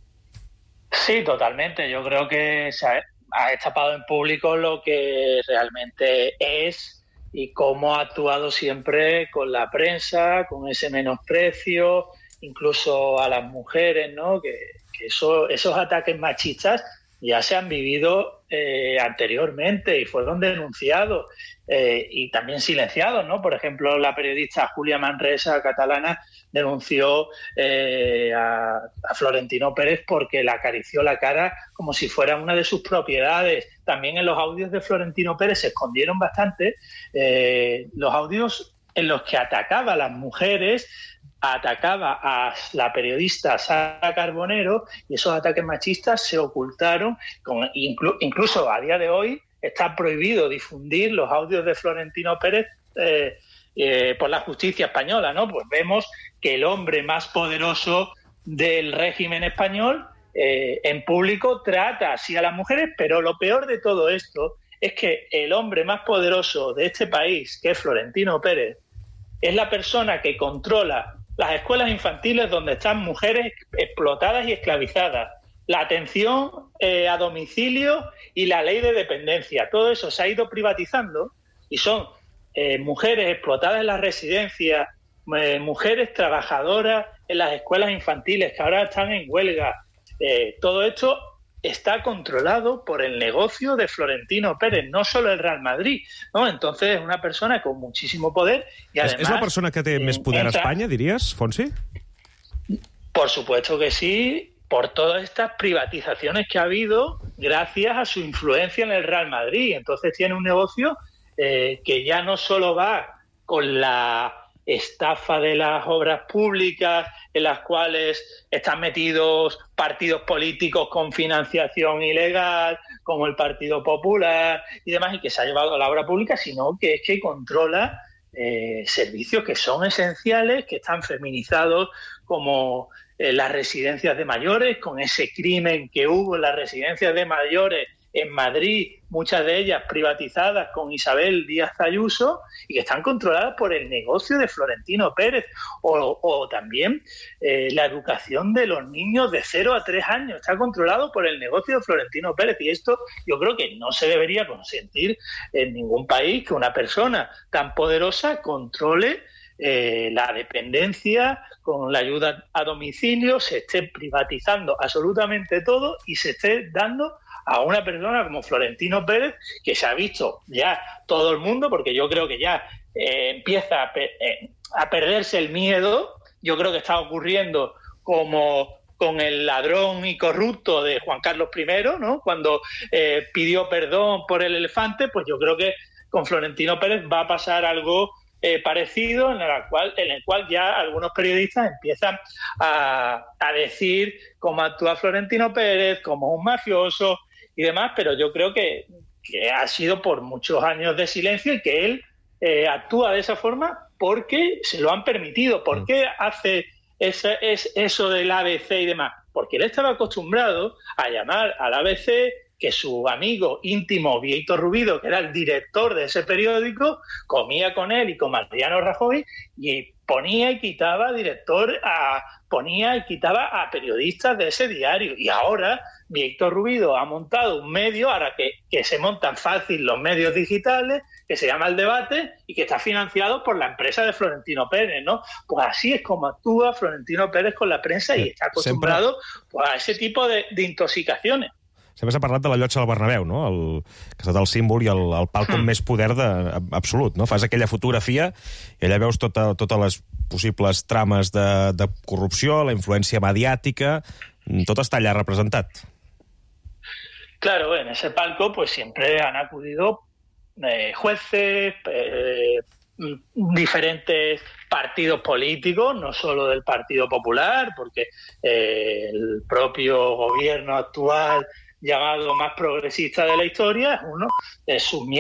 Sí, totalmente. Yo creo que se ha, ha destapado en público lo que realmente es y cómo ha actuado siempre con la prensa, con ese menosprecio, incluso a las mujeres, ¿no? Que, que eso, esos ataques machistas ya se han vivido eh, anteriormente y fueron denunciados eh, y también silenciados, ¿no? Por ejemplo, la periodista Julia Manresa, catalana, denunció eh, a, a Florentino Pérez porque le acarició la cara como si fuera una de sus propiedades. También en los audios de Florentino Pérez se escondieron bastante eh, los audios en los que atacaba a las mujeres, atacaba a la periodista Sara Carbonero, y esos ataques machistas se ocultaron. Con, inclu, incluso a día de hoy está prohibido difundir los audios de Florentino Pérez eh, eh, por la justicia española, ¿no? Pues vemos que el hombre más poderoso del régimen español eh, en público trata así a las mujeres, pero lo peor de todo esto es que el hombre más poderoso de este país, que es Florentino Pérez, es la persona que controla las escuelas infantiles donde están mujeres explotadas y esclavizadas, la atención eh, a domicilio y la ley de dependencia. Todo eso se ha ido privatizando y son eh, mujeres explotadas en las residencias, eh, mujeres trabajadoras en las escuelas infantiles que ahora están en huelga. Eh, todo esto está controlado por el negocio de Florentino Pérez, no solo el Real Madrid, ¿no? Entonces es una persona con muchísimo poder y además... ¿Es la persona que té més poder entra... a Espanya, diries, Fonsi? Por supuesto que sí, por todas estas privatizaciones que ha habido gracias a su influencia en el Real Madrid. Entonces tiene un negocio eh, que ya no solo va con la estafa de las obras públicas en las cuales están metidos partidos políticos con financiación ilegal, como el Partido Popular y demás, y que se ha llevado a la obra pública, sino que es que controla eh, servicios que son esenciales, que están feminizados, como eh, las residencias de mayores, con ese crimen que hubo en las residencias de mayores en Madrid, muchas de ellas privatizadas con Isabel Díaz Ayuso, y que están controladas por el negocio de Florentino Pérez, o, o también eh, la educación de los niños de cero a tres años está controlado por el negocio de Florentino Pérez, y esto yo creo que no se debería consentir en ningún país, que una persona tan poderosa controle eh, la dependencia con la ayuda a domicilio, se esté privatizando absolutamente todo y se esté dando a una persona como Florentino Pérez, que se ha visto ya todo el mundo, porque yo creo que ya eh, empieza a, pe- eh, a perderse el miedo. Yo creo que está ocurriendo como, con el ladrón y corrupto de Juan Carlos primero, ¿no? Cuando eh, pidió perdón por el elefante, pues yo creo que con Florentino Pérez va a pasar algo eh, parecido, en el cual en el cual ya algunos periodistas empiezan a, a decir cómo actúa Florentino Pérez, como un mafioso y demás, pero yo creo que, que ha sido por muchos años de silencio y que él eh, actúa de esa forma porque se lo han permitido. ¿Por qué hace ese, es, eso del A B C y demás? Porque él estaba acostumbrado a llamar al A B C, que su amigo íntimo, Víctor Rubido, que era el director de ese periódico, comía con él y con Mariano Rajoy y ponía y quitaba director, a, ponía y quitaba a periodistas de ese diario. Y ahora Víctor Rubido ha montado un medio, ahora que, que se montan fácil los medios digitales, que se llama El Debate y que está financiado por la empresa de Florentino Pérez, ¿no? Pues así es como actúa Florentino Pérez con la prensa y está acostumbrado pues, a ese tipo de, de intoxicaciones. Sempre s'ha parlat de la llotja del Bernabéu, no? El, que ha estat el símbol i el, el palc amb més poder de, absolut, no? Fas aquella fotografia i allà veus tota, totes les possibles trames de, de corrupció, la influència mediàtica, tot està allà representat. Claro, en ese palco pues siempre han acudido eh, jueces, eh, diferentes partidos políticos, no solo del Partido Popular, porque eh, el propio gobierno actual llamado más progresista de la historia, es uno de sus miembros